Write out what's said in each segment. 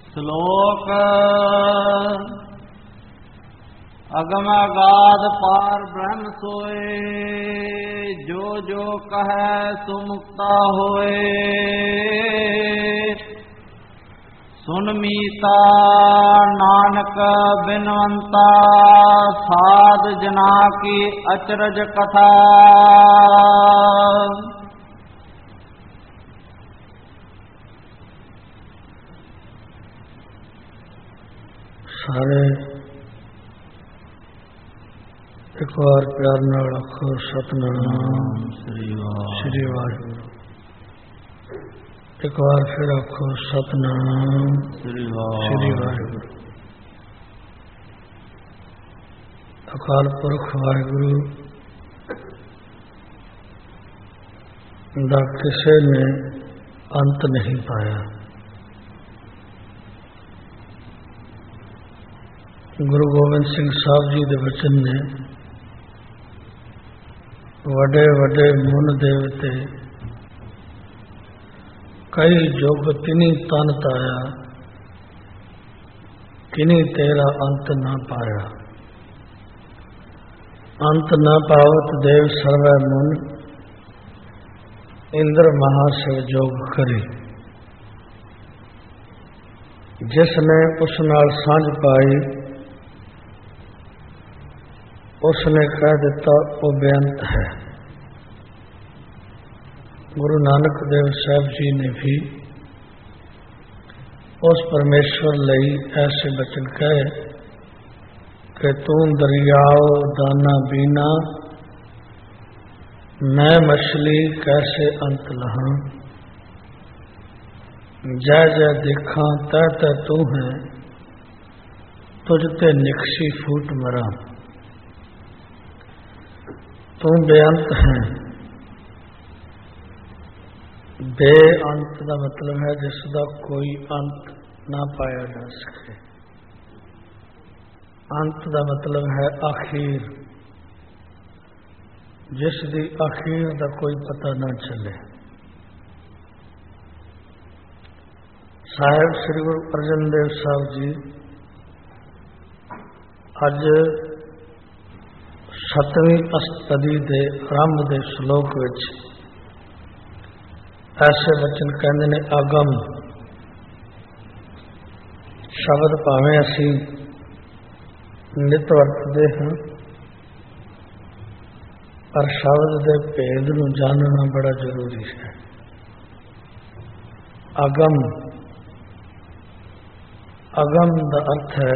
ਸ਼ਲੋਕ ਅਗਮ ਅਗਾਧ ਪਾਰ ਬ੍ਰਹਮ ਸੋਏ, ਜੋ ਜੋ ਕਹੈ ਸੋ ਮੁਕਤਾ ਹੋਏ। ਸੁਨ ਮੀਤਾ ਨਾਨਕ ਬਿਨਵੰਤਾ, ਸਾਧ ਜਨਾ ਕੀ ਅਚਰਜ ਕਥਾ। ਸਾਰੇ ਇੱਕ ਵਾਰ ਪਿਆਰ ਨਾਲ ਆਖੋ ਸਤਿਨਾਮ ਸ੍ਰੀ ਵਾਹਿਗੁਰੂ। ਇੱਕ ਵਾਰ ਫਿਰ ਆਖੋ ਸਤਿਨਾਮ ਸ੍ਰੀ ਵਾਹਿਗੁਰੂ। ਅਕਾਲ ਪੁਰਖ ਵਾਹਿਗੁਰੂ ਦਾ ਕਿਸੇ ਨੇ ਅੰਤ ਨਹੀਂ ਪਾਇਆ। ਗੁਰੂ ਗੋਬਿੰਦ ਸਿੰਘ ਸਾਹਿਬ ਜੀ ਦੇ ਵਚਨ ਨੇ ਵੱਡੇ ਵੱਡੇ ਮੁਨ ਦੇਵਤੇ ਕਈ ਜੁਗ ਤਿਨੀ ਤਨ ਤਾਇਆ, ਕਿਨੀ ਤੇਰਾ ਅੰਤ ਨਾ ਪਾਇਆ। ਅੰਤ ਨਾ ਪਾਵਤ ਦੇਵ ਸਰਵੈ ਮੁਨ, ਇੰਦਰ ਮਹਾਸ਼ਿਵ ਜੋਗ ਕਰੀ। ਜਿਸ ਨੇ ਉਸ ਨਾਲ ਸਾਂਝ ਪਾਈ, उसने कह दिता वो बेअंत है। गुरु नानक देव साहब जी ने भी उस परमेश्वर लई ऐसे बचन कहे कि तू दरियाओ दाना बीना, मैं मछली कैसे अंत लहां। जय जय देखा तय तय तू है, तुझ ते निकसी फूट मरा। तू बेअंत है। बेअंत का मतलब है जिसका कोई अंत ना पाया जा सके। अंत का मतलब है आखिर, जिसकी आखिर का कोई पता ना चले। साहिब श्री गुरु अर्जन देव साहब जी अज 7ਵੀਂ ਅਸ਼ਟਪਦੀ ਦੇ ਆਰੰਭ ਦੇ ਸ਼ਲੋਕ ਵਿੱਚ ਐਸੇ ਵਚਨ ਕਹਿੰਦੇ ਨੇ। ਅਗਮ ਸ਼ਬਦ ਭਾਵੇਂ ਅਸੀਂ ਨਿਤ ਵਰਤਦੇ ਹਾਂ, ਪਰ ਸ਼ਬਦ ਦੇ ਭੇਦ ਨੂੰ ਜਾਣਨਾ ਬੜਾ ਜ਼ਰੂਰੀ ਹੈ। ਅਗਮ, ਅਗਮ ਦਾ ਅਰਥ ਹੈ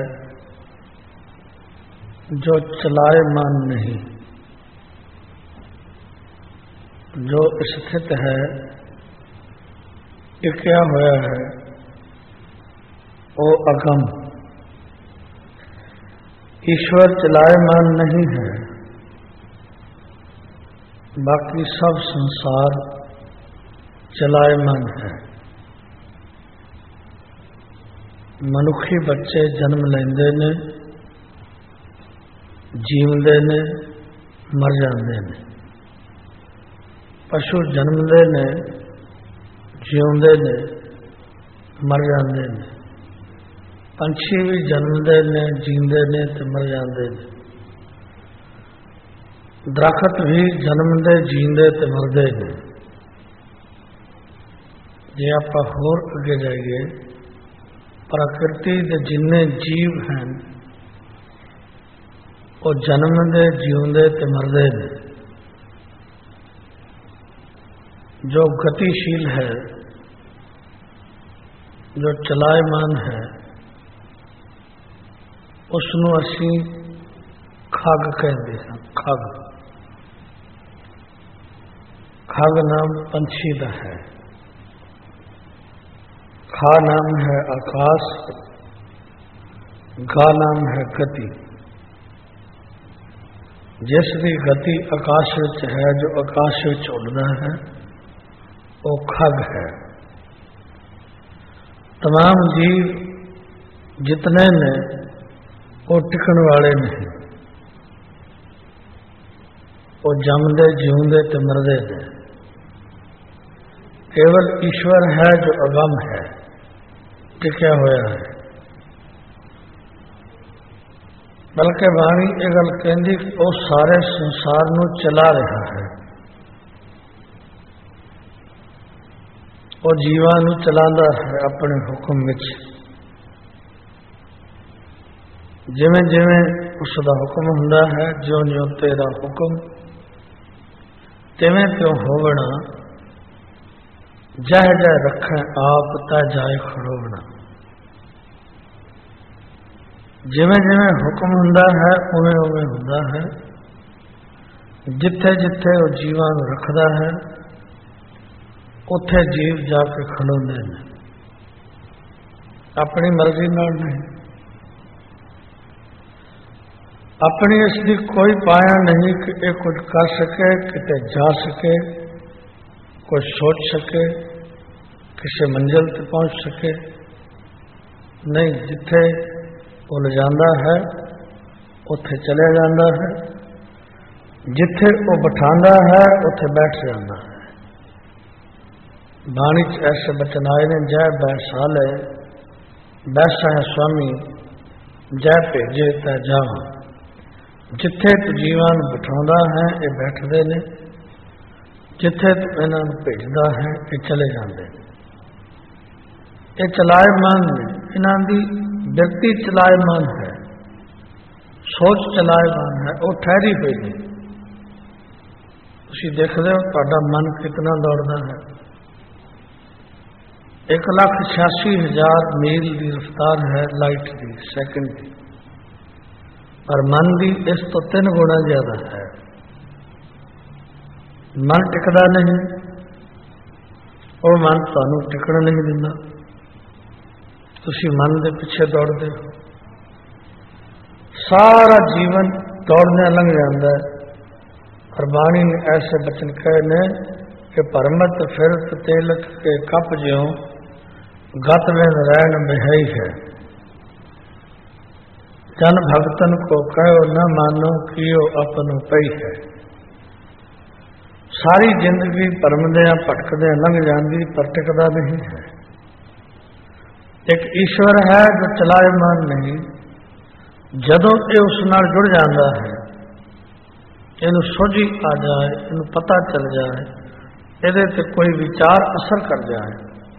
जो चलायमान नहीं, जो स्थित है, टिकया हुआ है, वो अगम। ईश्वर चलायमान नहीं है, बाकी सब संसार चलायमान है। मनुखी बच्चे जन्म लेंदे ने, जीवते ने, मर जाते हैं। पशु जन्मते ने, जिउंदे ने, मर जाते हैं। पंछी भी जन्मते ने, जींदे ने ते मर जाते हैं। दरखत भी जन्मते, जींदे ते मरते हैं। जे आप होर अगे जाइए, प्रकृति के जिन्ने जीव हैं वो जन्मते, जीवते ते मरते हैं। जो गतिशील है, जो चलायमान है, उसनों असी खग कहते हैं। खग, खग नाम पंछी का है। खा नाम है आकाश, गा नाम है गति। जिसकी गति आकाश विच है, जो आकाश विच उड़ता है, वो खग है। तमाम जीव जितने ने वो टिकन वाले नहीं, वो जमदे, जीवंदे ते मरदे ने। केवल ईश्वर है जो अगम है, टिकिया होया है। बल्कि बाणी ये गल कहती कि वो सारे संसार नूं चला रहा है, वो जीवां नूं चलांदा है अपने हुक्म विच। जिवें जिवें उसका हुक्म हुंदा है, ज्यों ज्यों तेरा हुक्म तिवें त्यों होवना, जह जह रखें आप तह जाए खड़ोवना। जिवें जिवें हुक्म हुंदा है उवें उवें हुंदा है, जिथे जिथे वो जीवां नूं रखदा है उत्थे जीव जाके खड़ोंदे ने, अपनी मर्जी नाल नहीं। अपनी इसकी कोई पाया नहीं कि ये कुछ कर सके, किते जा सके, कुछ सोच सके, किसी मंजिल तक पहुंच सके। नहीं, जिथे वो ले जाता है उथे चले जाता है, जिथे वो बिठांदा है उथे बैठ जाता है। बाणी च ऐसे बचन आए ने, जय बैसाले बैसा है स्वामी, जय भेजे तै जावां। जिथे तू जीवां नूं बिठाउंदा है ये बैठदे ने, जिथे तू इन्हां नूं भेजदा है ये चले जांदे। ये चलाएमान ने, इन्हां दी व्यक्ति चलाएमान है, सोच चलाएमान है, वो ठहरी हुई नहीं। तुसीं देखदे हो तुहाडा मन कितना दौड़दा है। 1,86,000 मील की रफ्तार है लाइट की सैकंड की, पर मन की इस तो 3 गुना ज्यादा है। मन टिकदा नहीं, वो मन तुहानूं टिकण नहीं दिंदा, तुसीं मन के पिछे दौड़ते हो। सारा जीवन दौड़ने लंघ जाता है। और बाणी ने ऐसे बचन कहे ने कि परमत फिरत तेलक के कप ज्यों, गत विन रैन बिहाई है। जन भगतन को कहो न मानो कियो अपनो पई है। सारी जिंदगी परमदियां भटकदे लंघ जाती, पर टिकदा नहीं है। एक ईश्वर है जो चलाएमान नहीं, जदों ये उस नाल जुड़ जाता है, इनू सोझी आ जाए, इनू पता चल जाए, इहदे ते कोई विचार असर कर जाए,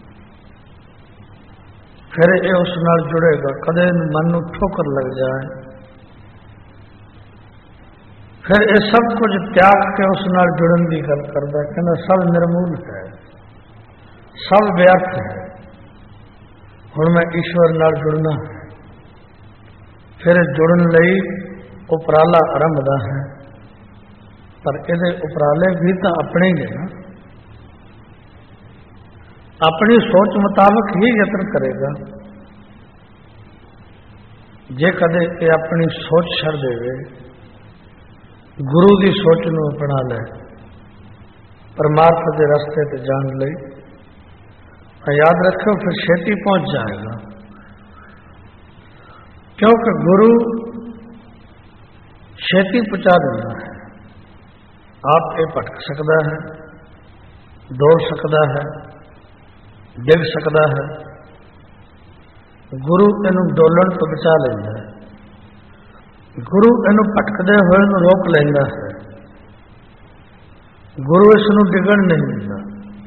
फिर ये उस नाल जुड़ेगा। कदे मन नूं ठोकर लग जाए, फिर ये सब कुछ त्याग के उस नाल जुड़न की गल करदा, कहना सब निर्मूल है, सब व्यर्थ है, हुण मैं ईश्वर नाल जुड़ना है। फिर जुड़न लई उपराला आरंभदा है, पर इहदे उपराले भी तो अपने ही ने। अपनी सोच मुताबिक ही यत्न करेगा। जे कदे ये अपनी सोच छड़ देवे, गुरु की सोच नूं अपना ले, परमार्थ के रस्ते ते जान ले, याद रखो फिर छेती पहुंच जाएगा। क्योंकि गुरु छेती पहुंचा देता है। आप ये भटक सकता है, दौड़ सकता है, डिग सकता है, गुरु इनू डोलण तो बचा लेंदा है। गुरु इनू भटकदे होए नूं रोक लेंदा है। गुरु इसनू डिगण नहीं दिंदा।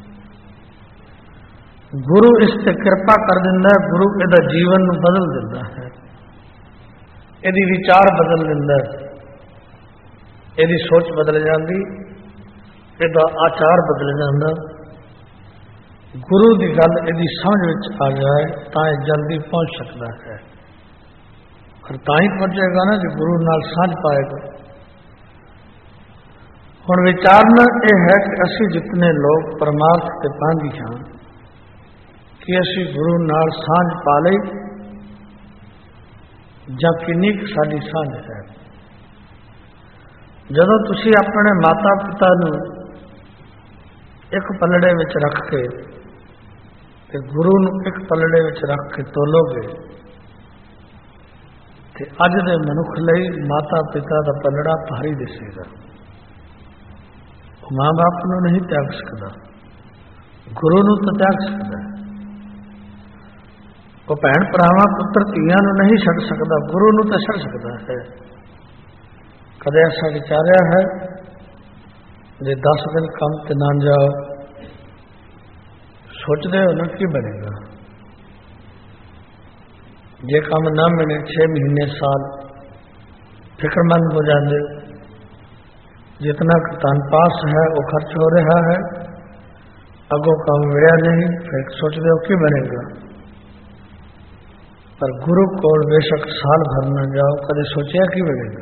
गुरु इस ते कृपा कर दिंदा है। गुरु इहदा जीवन नूं बदल दिंदा है, इहदी विचार बदल दिंदा है, इहदी सोच बदल जाती, इहदा आचार बदल जाता। गुरु की गल यदि समझ में आ जाए तो जल्दी पहुंच सकता है, और ताई पहुंचेगा ना जो गुरु नाल साझ पाएगा। हुण विचारना यह है कि असी जितने लोग परमार्थ के पांगी हाँ कि असी गुरु नाल साझ पा लई, जां किन्नी साडी साझ है। जदों तुसी अपने माता पिता नूं एक पलड़े विच रख के ते गुरु नूं एक पलड़े विच रख के तोलोगे, ते अज दे मनुख लई माता पिता दा पलड़ा भारी दिसेगा। मां बाप नूं नहीं त्याग सकदा, गुरु नूं तो त्याग सकदा। ਉਹ ਭੈਣ ਭਰਾਵਾਂ ਪੁੱਤਰ ਧੀਆਂ ਨੂੰ ਨਹੀਂ ਛੱਡ ਸਕਦਾ, ਗੁਰੂ ਨੂੰ ਤਾਂ ਛੱਡ ਸਕਦਾ ਹੈ। ਕਦੇ ਐਸਾ ਵਿਚਾਰਿਆ ਹੈ ਜੇ 10 ਦਿਨ ਕੰਮ ਤੇ ਨਾ ਜਾਓ, ਸੋਚਦੇ ਹੋ ਨਾ ਕੀ ਬਣੇਗਾ? ਜੇ ਕੰਮ ਨਾ ਮਿਲੇ 6 ਮਹੀਨੇ साल फिक्रमंद हो जाते। जितना धन पास है वो खर्च हो रहा है, अगों काम मिला नहीं, फिर सोचते हो कि बनेगा। पर गुरु को बेशक साल भर न जाओ, कदे सोचा कि बनेगा।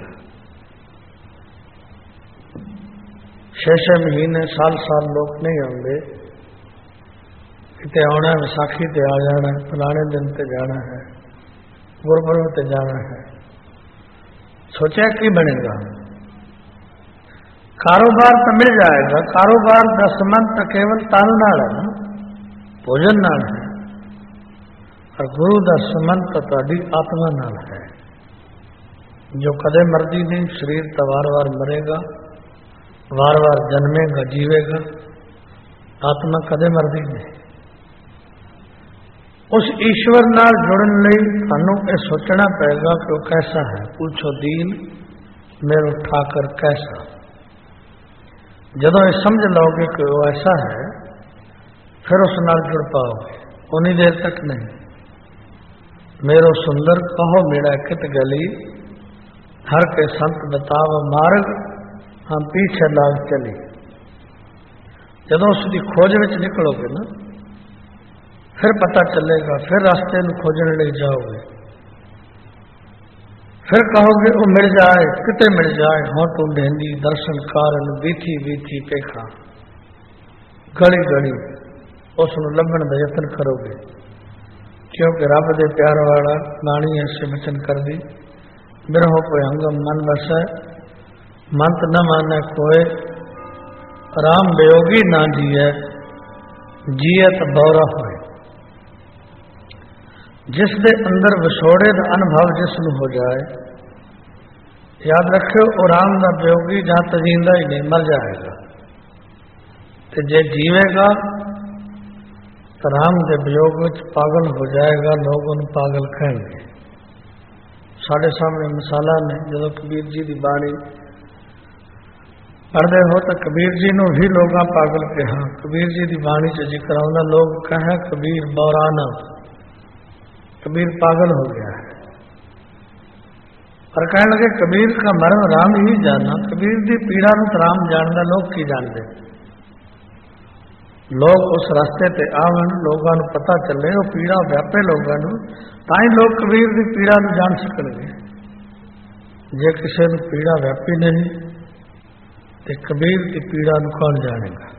6-6 महीने साल लोग नहीं आते, कितने आना विसाखी ते आ जाना, फलाने दिन ते जाना है, गुरपुरब ते जाना है, सोचा कि बनेगा। कारोबार तो मिल जाएगा, कारोबार का संबंध तो केवल तन नाल है, भोजन नाल है, और गुरु का संबंध तो तुहाडी आत्मा नाल है, जो कदे मर्जी नहीं। शरीर तो वार वार मरेगा, वार वार जन्मेगा जीवेगा, आत्मा कदे मरदी नहीं। उस ईश्वर नाल जुड़न लई थानू ये सोचना पड़ेगा कि वो कैसा है। पूछो दीन मेरो ठाकर कैसा। जदों ये समझ लोगे कि वो ऐसा है, फिर उस नाल जुड़ पाओगे, उन्हीं देर तक नहीं। मेरो सुंदर कहो मेरा कित गली, हर के संत बताव मार्ग, हम पीछे लाग चली। जदों उसकी खोज में निकलोगे ना, फिर पता चलेगा, फिर रास्ते में खोजने ले जाओगे, फिर कहोगे वो मिल जाए, किते मिल जाए, हों ढूंढेंदी दर्शन कारण बीथी बीथी पेखा। गली गली उसनू लभण का यत्न करोगे, क्योंकि रब दे प्यार वाला नानी ऐसे वचन कर दी, बिरहो भयंगम मन बसै, मंत न माने कोय, राम वियोगी ना जिये, जियत बौरा होए। जिस दे अंदर विछोड़े का अनुभव जिसनू हो जाए, याद रखियो वो राम का वियोगी जहां तो जींदा ही नहीं, मर जाएगा। तो जे जीवेगा तो राम के वियोग में पागल हो जाएगा, लोग उन पागल कहेंगे। साढ़े सामने मिसाला ने, जो कबीर जी की बाणी पढ़ते हो तो कबीर जी ने भी लोग पागल कहा। कबीर जी की बाणी च जिक्र आउंदा, लोग कहें कबीर बौराना, कबीर पागल हो गया है। पर कहने लगे कबीर का मर्म राम ही जाना, कबीर की पीड़ा में तो राम जानता, लोग की जानते। लोग उस रास्ते ते आवन, लोगों को पता चले, वो पीड़ा व्यापे लोगों को, ताई लोग कबीर की पीड़ा में जान सकते। जे किसी को पीड़ा व्यापी नहीं तो कबीर की पीड़ा को कौन जानेगा।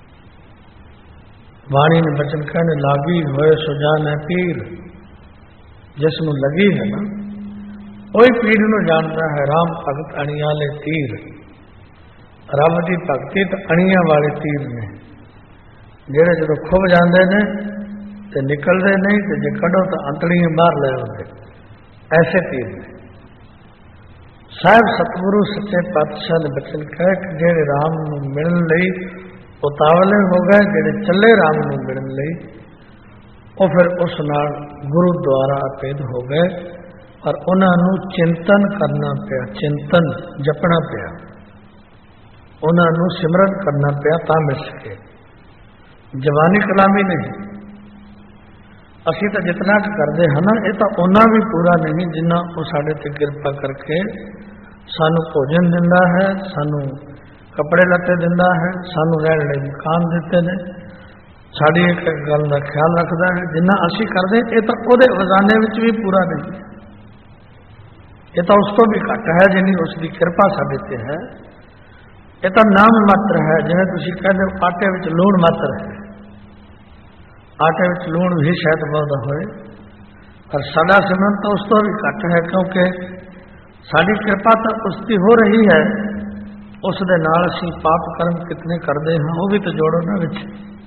वाणी ने बचन कहने लागी होए सुजान है पीर, जिसनू लगी है ना वही पीर नू जानता है। राम भगत अणिया ले तीर, रब की भगती तो अणिया वाले तीर ने, जेड़े जो खुब जाते हैं तो निकलते नहीं, तो जे कढ़ो तो अंतड़ियां बाहर ले आते, ऐसे तीर ने। साहब सतगुरु सच्चे पातशाह ने बचन कहा कि जेड़े राम नू मिलण लई उतावले हो गए, जेड़े चले राम नू मिलण लई, वो फिर उस नाल गुरु द्वारा अपेद हो गए, और उन्होंने चिंतन करना पिया, चिंतन जपना पिया, उन्होंने सिमरन करना पिया, ता मिल सके। जवानी कलामी नहीं। असी तो जितना करते हैं ना, ये तो उन्ना भी पूरा नहीं जिन्ना वो साढ़े ते कृपा करके सानू भोजन दिंदा है, सानू कपड़े लत्ते दिंदा है, सानू रहने लई मकान देते हैं, साड़ी एक गल का ख्याल रखता है। जिन्ना असी करते ये तो वो खजाने में भी पूरा नहीं, ये तो उस तो भी घट है जिन्नी उसकी कृपा साडे ते है। ये तो नाम मात्र है, जिवें तुसीं कहते हो आटे में लूण मात्र है, आटे में लूण भी शायद बहुत होए, पर साडा सिमरन तो उस तो भी घट है, क्योंकि साड़ी कृपा तो उसकी हो रही है, उस दे नाल असीं पाप कर्म कितने करते हैं वो भी तो जोड़ो ना विच,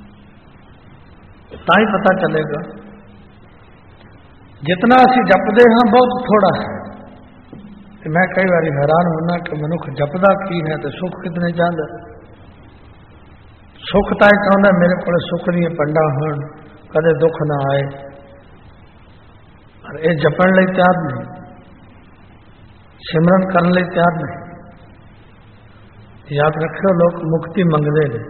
ताई पता चलेगा। जितना असीं जपते हैं बहुत थोड़ा है। तो मैं कई बार हैरान होना कि मनुख जपदा की है तो सुख कितने चाहता। सुख तो चाहता मेरे को सुख नहीं पंडा हो, कदे दुख ना आए, पर ये जपण ਲਈ ਤਿਆਰ नहीं, सिमरन करने ਲਈ ਤਿਆਰ नहीं। याद रखियो, लोग मुक्ति मंगते हैं,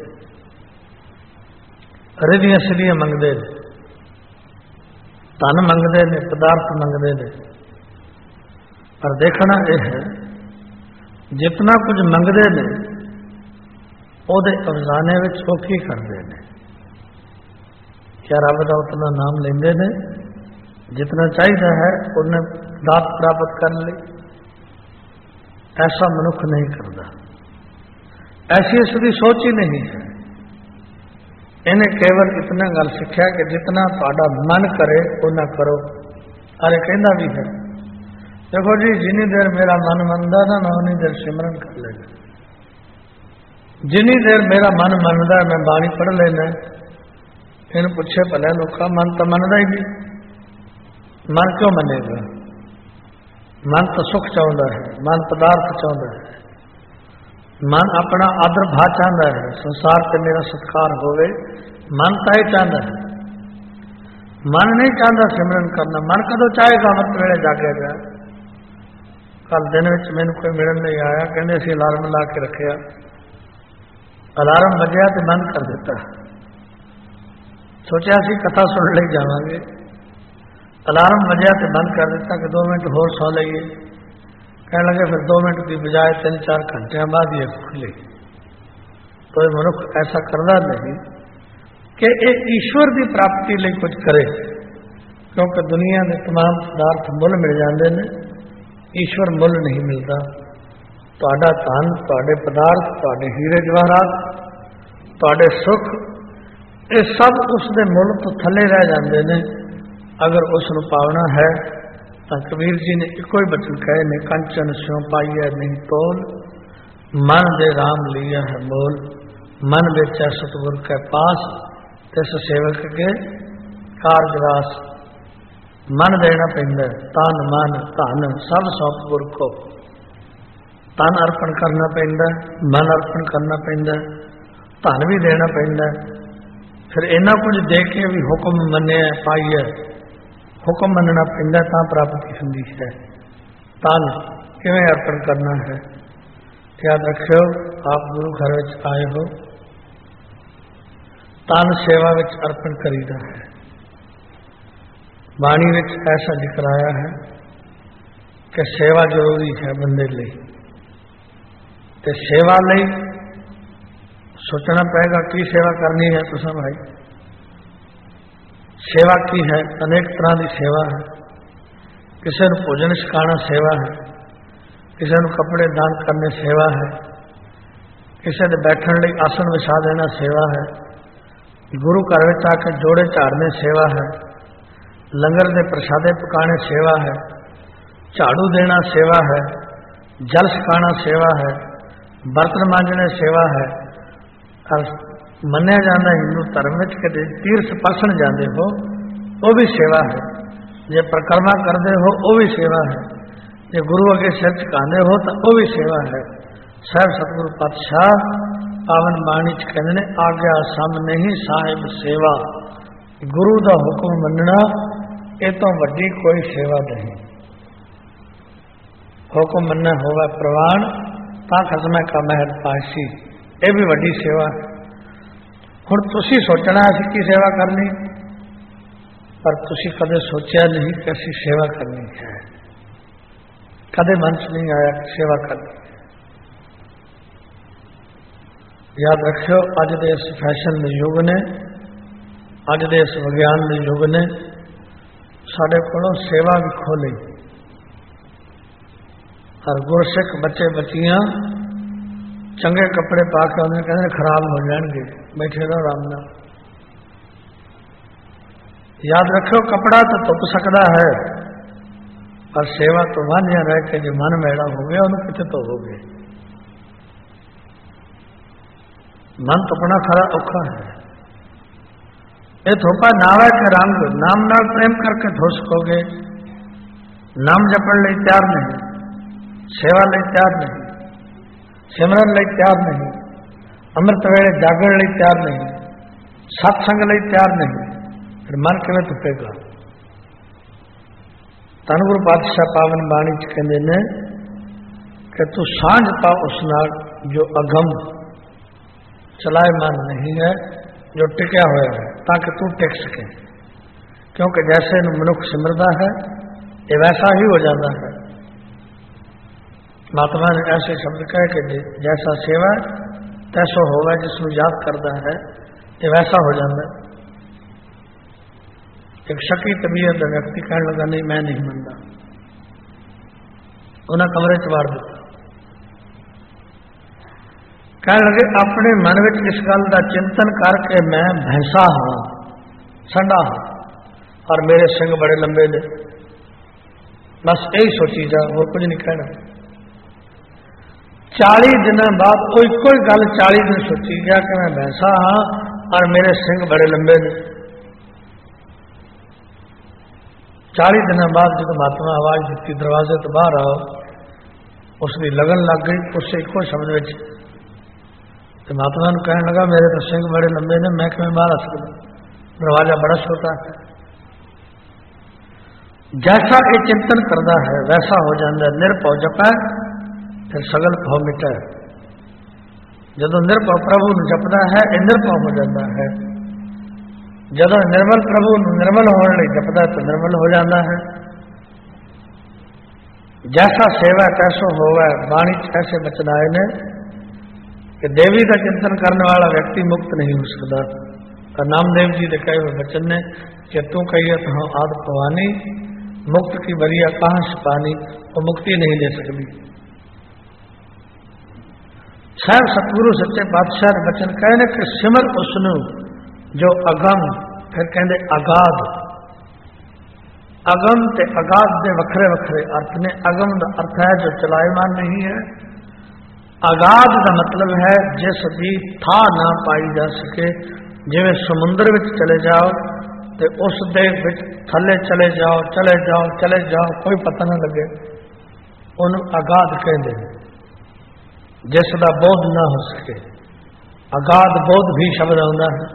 रिधियां सिधियां मंगते हैं, धन मंगते हैं, पदार्थ मंगते हैं। पर देखना यह है, जितना कुछ मंगते हैं ਉਹਦੇ ਅਫਜ਼ਾਨੇ ਵਿੱਚ ਉਹ ਕੀ ਕਰਦੇ ਨੇ? क्या रब का उतना नाम लेंदे ने? जितना चाहिए है उन्हें दात प्राप्त कर ली? ऐसा मनुख नहीं करता, ऐसी इसकी सोच ही नहीं है। इन्हें केवल इतना गल सीखा कि जितना तुहाडा मन करे उन्ना करो। अरे कहना भी है, देखो जी, जिनी देर मेरा मन मनता ना मैं उन्नी देर सिमरन कर लेना, जिनी देर मेरा मन मनता मैं बाणी पढ़ लेना। इन पूछे भले लोग, मन तो मनता ही नहीं, मन क्यों मनेगा? मन तो सुख चाहता है, मन पदार्थ चाहता है, मन अपना आदर भा चाहता है, संसार से मेरा सत्कार होवे, मन तो ही चाहता है। मन नहीं चाहता सिमरन करना। मन कदों चाहेगा? अमृत वेले जागेगा। कल दिन में मैंने कोई मिलन नहीं आया, कहने असीं अलार्म ला के रखिया, अलार्म बजया तो बंद कर दिता, सोचा असीं कथा सुन ले जावांगे, अलार्म बजया तो बंद कर दिता कि 2 मिनट होर सौ लईए। कहने लगे फिर 2 मिनट की बजाय 3-4 घंटे बाद ये खुली। तो ये मनुख ऐसा करना नहीं कि ये ईश्वर की प्राप्ति लिए कुछ करे, क्योंकि दुनिया के तमाम पदार्थ मुल मिल जाते हैं, ईश्वर मुल नहीं मिलता। तुहाडा धन, तुहाडे पदार्थ, तुहाडे हीरे जवाहरात, तुहाडे सुख, ये सब उसके मुल तो थले रह जाते हैं। अगर उसनूं पावना है तो कबीर जी ने एको ही बचन कहे ने, कंचन स्यों पाइया नहीं तोल, मन दे राम लिया है मोल, मन बेचा सतगुर के पास, तिस सेवक के कारजवास। मन देना पैंदा, तन मन धन सब सौंप गुर को। तन अर्पण करना पैंदा, मन अर्पण करना पैंदा, धन भी देना पैंदा। फिर इन्ना कुछ दे के भी हुक्म मन्ने पाइए, हुक्म मनना पैंदा तां प्राप्ति हुंदी है। तन किवें अर्पण करना है? याद रखियो, आप गुरु घर विच आए हो, तन सेवा विच अर्पण करीदा है। बाणी विच ऐसा जिक्र आया है कि सेवा जरूरी है बंदे लिए, ते सेवा लई सोचना पड़ेगा की सेवा करनी है। तो सब भाई, सेवा की है? अनेक तरह की सेवा है। किसी को भोजन छकाना सेवा है, किसी को कपड़े दान करने सेवा है, किसी के बैठने लिए आसन विछा देना सेवा है, गुरु घर में आके जोड़े झाड़ने सेवा है, लंगर के प्रसादे पकाने सेवा है, झाड़ू देना सेवा है, जल छकाना सेवा है, बर्तन मांजने सेवा है। और मन्या जाता हिंदू धर्म में कि तीर्थ परसण जाते हो वो भी सेवा है, जे परिक्रमा करते हो वो भी सेवा है, जे गुरु अगे सिर झुकाते हो तो वो भी सेवा है। साहब सतगुरु पातशाह पावन बाणी च कहते ने, आग्या सामने ही साहिब सेवा, गुरु का हुक्म मनना ये तो वड्डी कोई सेवा नहीं। हुक्म मनना होगा प्रवान, ता खसमै का महल पासी, ये भी वड्डी सेवा। हुण तुसी सोचना असीं की सेवा करनी, पर तुसी कदे सोचा नहीं कि असीं सेवा करनी है, कदे मन च नहीं आया कि सेवा करनी है। याद रखियो, अज दे इस फैशन के युग ने, अज दे इस विज्ञान के युग ने साडे कोलों सेवा भी खोली। और गुरसिख बच्चे बच्चियां चंगे कपड़े पा के उन्हें कहते खराब हो जाएंगे, बैठे रहो आराम नाल। याद रखो, कपड़ा तो धुप सकता है, पर सेवा तो वांझिया रह के जो मन मैला हो गया उन्हें कितने तो हो गए। मन धुपना खरा औखा है। ये धोपा नावा के रंग, नाम नाल प्रेम करके धो सकोगे। नाम जपण लई तैयार नहीं, सेवा लई तैयार नहीं, सिमरन लई तैयार नहीं, अमृत वेले जागण लई तैयार नहीं, सत्संग लई तैयार नहीं, फिर मन किवें धुपेगा? ਧੰਨ ਗੁਰੂ ਪਾਤਸ਼ਾਹ ਪਾਵਨ ਬਾਣੀ ਚ ਕਹਿੰਦੇ ਨੇ ਕਿ ਤੂੰ ਸਾਂਝ ਪਾ ਉਸ ਨਾਲ ਜੋ ਅਗਮ ਚਲਾਇਮਾਨ ਨਹੀਂ ਹੈ, ਜੋ ਟਿਕਿਆ ਹੋਇਆ ਹੈ, ਤਾਂ ਕਿ ਤੂੰ ਟਿਕ ਸਕੇ। क्योंकि जैसे मनुख सिमरता है ये वैसा ही हो जाता है। महात्मा ने ऐसे शब्द कहे कि जैसा सेवा तैसो होगा, जिसमें याद करता है ये वैसा हो जाता है। एक शकी तबीयत व्यक्ति कहने लगा नहीं मैं नहीं मनता, उन्हें कमरे च वाड़ दिता। कहने लगे अपने मन में इस गल का चिंतन करके मैं भैंसा हाँ, संडा हाँ और मेरे सिंह बड़े लंबे ने, बस यही सोची जा, और कुछ नहीं कहना। 40 दिन बाद कोई गल 40 दिन सोची गया कि मैं भैंसा हाँ और मेरे सिंह बड़े लंबे ने। 40 दिन बाद जो महात्मा आवाज दी दरवाजे तो बाहर आओ, उसकी लगन लग गई उससे एको शब्द में। तो महात्मा ने कहने लगा मेरे तो सिंह बड़े लंबे ने, मैं क्यों बाहर आ सकता, दरवाजा बड़ा छोटा है। जैसा ये चिंतन करता है वैसा हो जाता है। निरभव जपै फिर सगल भव मिटै। जदों निरभव प्रभु ਨੂੰ जपदा है ये निरभव हो जाता है। जदों निर्मल प्रभु ਨੂੰ निर्मल होने ਲਈ जपदा तो निर्मल हो जाता है। जैसा सेवा तैसो होवे, बाणी ऐसे बचन आए ने कि देवी का चिंतन करने वाला व्यक्ति मुक्त नहीं हो सकता। और नामदेव जी ने कहे हुए वचन ने कि तू कहिए तो हम आद भवानी, मुक्त की बरिया कहां से पानी, वो मुक्ति नहीं दे सकती। साहब सतगुरु सच्चे पातशाह ने वचन कहने कि सिमर उसनु जो अगम, फिर कहते अगाध। अगम ते अगाध दे वखरे वखरे अर्थ ने। अगम का अर्थ है जो चलायमान नहीं है, अगाध का मतलब है जिस भी था ना पाई जा सके। जिवें समुद्र में चले जाओ तो उस दे थले चले जाओ चले जाओ चले जाओ कोई पता ना लगे, उन्होंने अगाध कहते हैं। जिसका बोध ना हो सके, अगाध बोध भी शब्द आता है।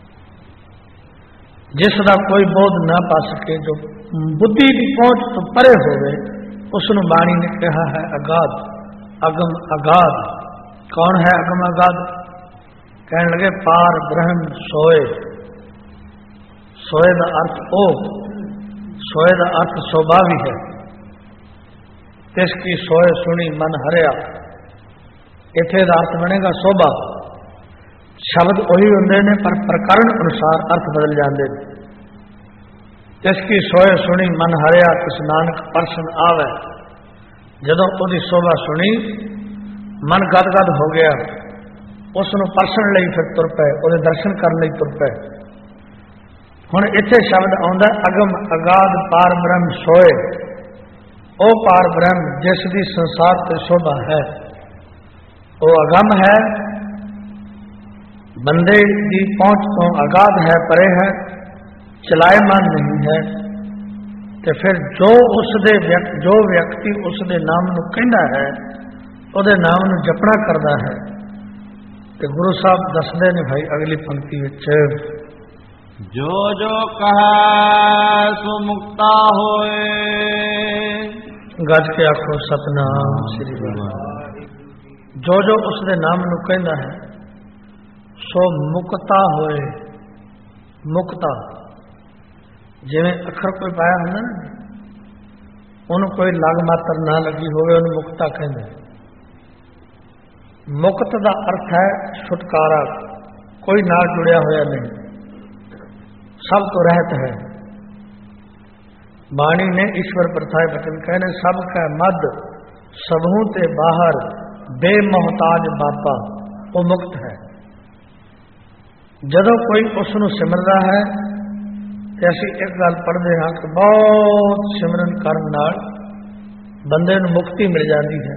जिसका कोई बोध ना पा सके, जो बुद्धि की पहुंच तो परे होवे, उसनु बाणी ने कहा है अगाध, अगम अगाध। कौन है अगम अगाध? कहने लगे पार ब्रह्म सोए। सोए का अर्थ ओ, सोए का अर्थ शोभा भी है। तिसकी सोए सुनी मन हरिया, इथे का अर्थ बनेगा शोभा। शब्द वही होंगे ने पर प्रकरण अनुसार अर्थ बदल जाते। तिसकी सोए सुनी मन हरिया, तिस नानक परसन आवे। जदों उसकी शोभा सुनी मन गदगद हो गया, उसनों परसन लई फिर तुर पे, उसके दर्शन करने लई तुर पे। हुण इत्थे शब्द आउंदा अगम अगाध पार ब्रह्म सोए। ओ पार ब्रह्म जिसकी संसार ते शोभा है, वो अगम है, बंदे की पहुंच तो अगाध है, परे है, चलायमान नहीं है। तो फिर जो व्यक्ति उसके नाम नूं कहंदा है, उसके नाम नूं जपना करता है। तो गुरु साहब दसदे ने भाई अगली पंक्ति विच, जो जो कहा सो मुक्ता होए। गज के आखो सतनाम श्री वाहिगुरू। जो जो उसके नाम नूं कहंदा है सो मुक्ता होए। मुक्ता जिवें अखर कोई पाया होंदा ना, उन्होंने कोई लग मात्र ना लगी होवे, उन्हें मुक्ता कहंदे। मुक्त का अर्थ है छुटकारा, कोई नाल जुड़िया होया नहीं, सब तो रहत है। बाणी ने ईश्वर प्रथाए वचन कहने सब का मद सबहू ते बाहर बेमोहताज बापा, वो मुक्त है। जदों कोई उसनूं सिमरदा है तो असीं एक गल पढ़ते हाँ कि बहुत सिमरन करन नाल बंदे नूं मुक्ति मिल जाती है।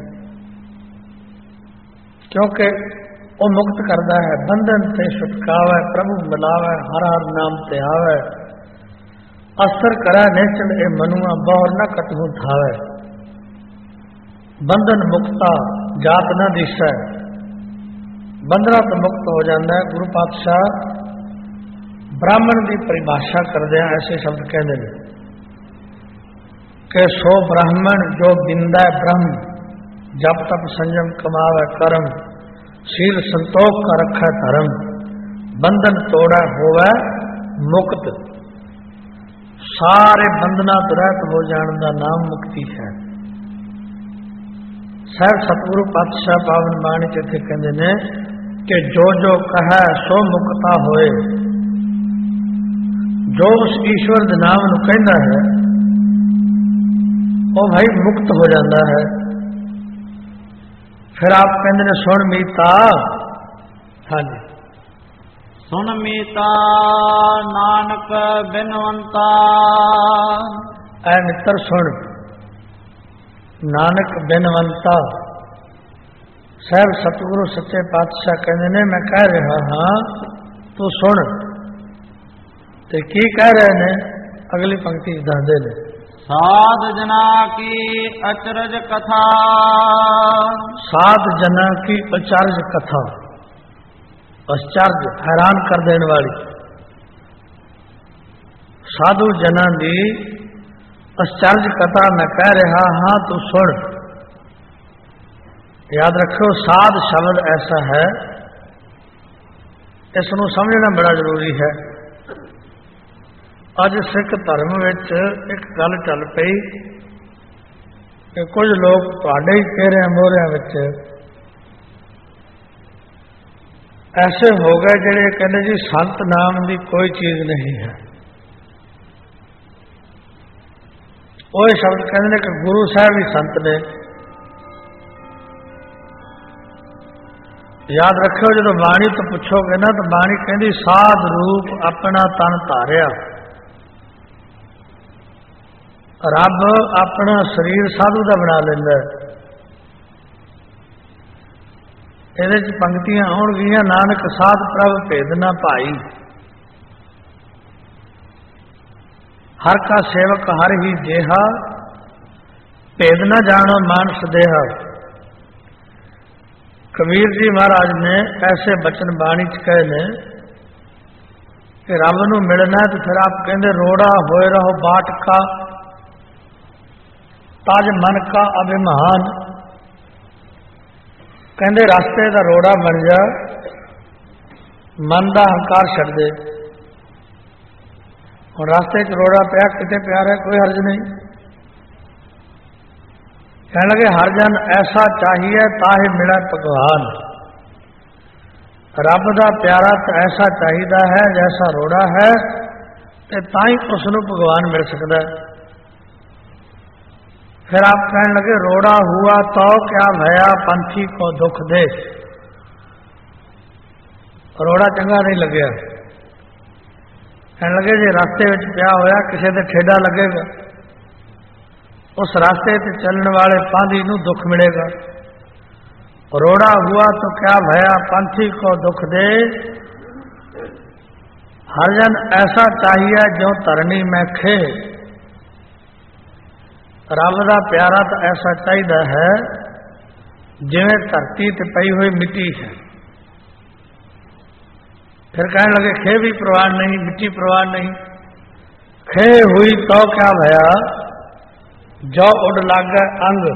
क्योंकि वो मुक्त करता है, बंधन से छुटकावे, प्रभु मिलावे, हर हर नाम ते आवे। असर करा निश्चल ए मनुआ बहुर न कटहू थावे। बंधन मुक्ता जात न दिशा, बंधना तो मुक्त हो जाता है। गुरु पातशाह ब्राह्मण की परिभाषा करदे ऐसे शब्द कहते हैं के सो ब्राह्मण जो बिंदा ब्रह्म, जप तप संयम कमावे कर्म, शील संतोख का रखा धर्म, बंधन तोड़ा होवे मुक्त। सारे बंधना तो रहित हो जाने का नाम मुक्ति है। साहब सतगुरु पातशाह पावन बाणी जिथे कहते ने कि जो जो कहे सो मुक्ता होए। जो उस ईश्वर के नाम नूं कहता है वो भाई मुक्त हो जाता है। फिर आप कहते ने सुन मीता, हाँ जी, सुन मीता नानक बिनवंता। ऐ मित्र सुन, नानक बिनवंता। साहब सतगुरु सच्चे पातशाह कहते ने मैं कह रहा हाँ तू सुन। ते की कह रहे ने? अगली पंक्ति दसदे ने, साध जना की अचरज कथा। साध जना की अचरज कथा, आश्चर्य हैरान कर देने वाली। साधु जना की आश्चर्य कथा मैं कह रहा हाँ तू सुन। याद रखो साध शब्द ऐसा है, इसनों समझना बड़ा जरूरी है। अज सिख धर्म विच एक गल चल पई कि कुछ लोग तुहाडे ही चेहरिਆਂ मोहरिਆਂ विच ऐसे हो गए जिहड़े कहंदे जी संत नाम की कोई चीज नहीं है। वो शब्द कहते कि गुरु साहब ही संत ने। याद रखियो जो बाणी तो पुछोगे ना तो बाणी कहती साध रूप अपना तन धारिया। रब अपना शरीर साधु का बना लेंदा। ਇਹਦੇ ਚ पंक्तियां आउणगियां नानक साध प्रभ भेद ना भाई। हर का सेवक हर ही जेहा, भेद न जानो मानस देहा। कबीर जी महाराज ने ऐसे बचन बाणी च कहे ने कि रब नूं मिलना तो फिर आप कहते रोड़ा होए रहो बाट का, ताज मन का अभिमान। कहते रास्ते का रोड़ा बन जा, मन का हंकार छड़ दे। और रास्ते च रोड़ा पिया कितने प्यार है, कोई हर्ज नहीं। कहने लगे हर जन ऐसा चाहिए ताहि मिले भगवान। रब का प्यारा तो ऐसा चाहिए है जैसा रोड़ा है, तो ताई उसनों भगवान मिल सकता है। फिर आप कहने लगे रोड़ा हुआ तो क्या भया पंथी को दुख दे। रोड़ा चंगा नहीं लगे। कहने लगे जी रास्ते में पिया होया किसी दे ठेडा लगेगा, उस रास्ते से चलने वाले पांधी नूं दुख मिलेगा। रोड़ा हुआ तो क्या भया पंथी को दुख दे। हर जन ऐसा चाहिए जो धरनी में खे। रब दा प्यारा तो ऐसा चाहिए है जिवें धरती ते पई हुई मिट्टी है। फिर कहने लगे खे भी प्रवान नहीं, मिट्टी प्रवान नहीं। खे हुई तो क्या भया जो उड़ लागे अंग।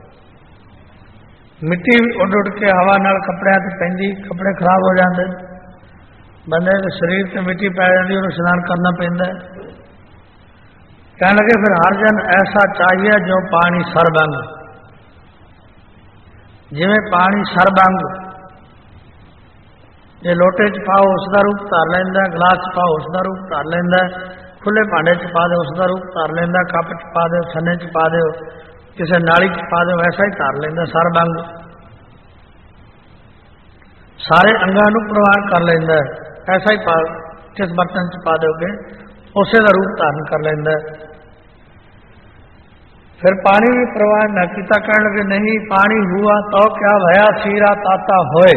मिट्टी भी उड़ उड़ के हवा नाल कपड़े ते पैंदी, कपड़े खराब हो जाते। बंदे के शरीर से मिट्टी पै जाती, उन्हें स्नान करना पैंदा है। कहने लगे फिर हर जन ऐसा चाहिए जो पानी सरबंग। जिवें पानी सरबंग, जे लोटे च पाओ उसका रूप धार लैंदा, गिलास च पाओ उसका रूप धार लैंदा, खुले भांडे च पा दो उसका रूप धार लैंदा, कप च पा दो, छन्ने च पा दो, किसी नाली च पा दो, वैसा ही धार लैंदा सरबंग। सारे अंगां नूं प्रवान कर लैंदा, ऐसा ही पा जिस बर्तन च पा दोगे उसे का रूप धारण कर लैंदा। फिर पानी भी प्रवान न किया। कहने लगे नहीं पानी हुआ तो क्या भया सीरा ताता होए।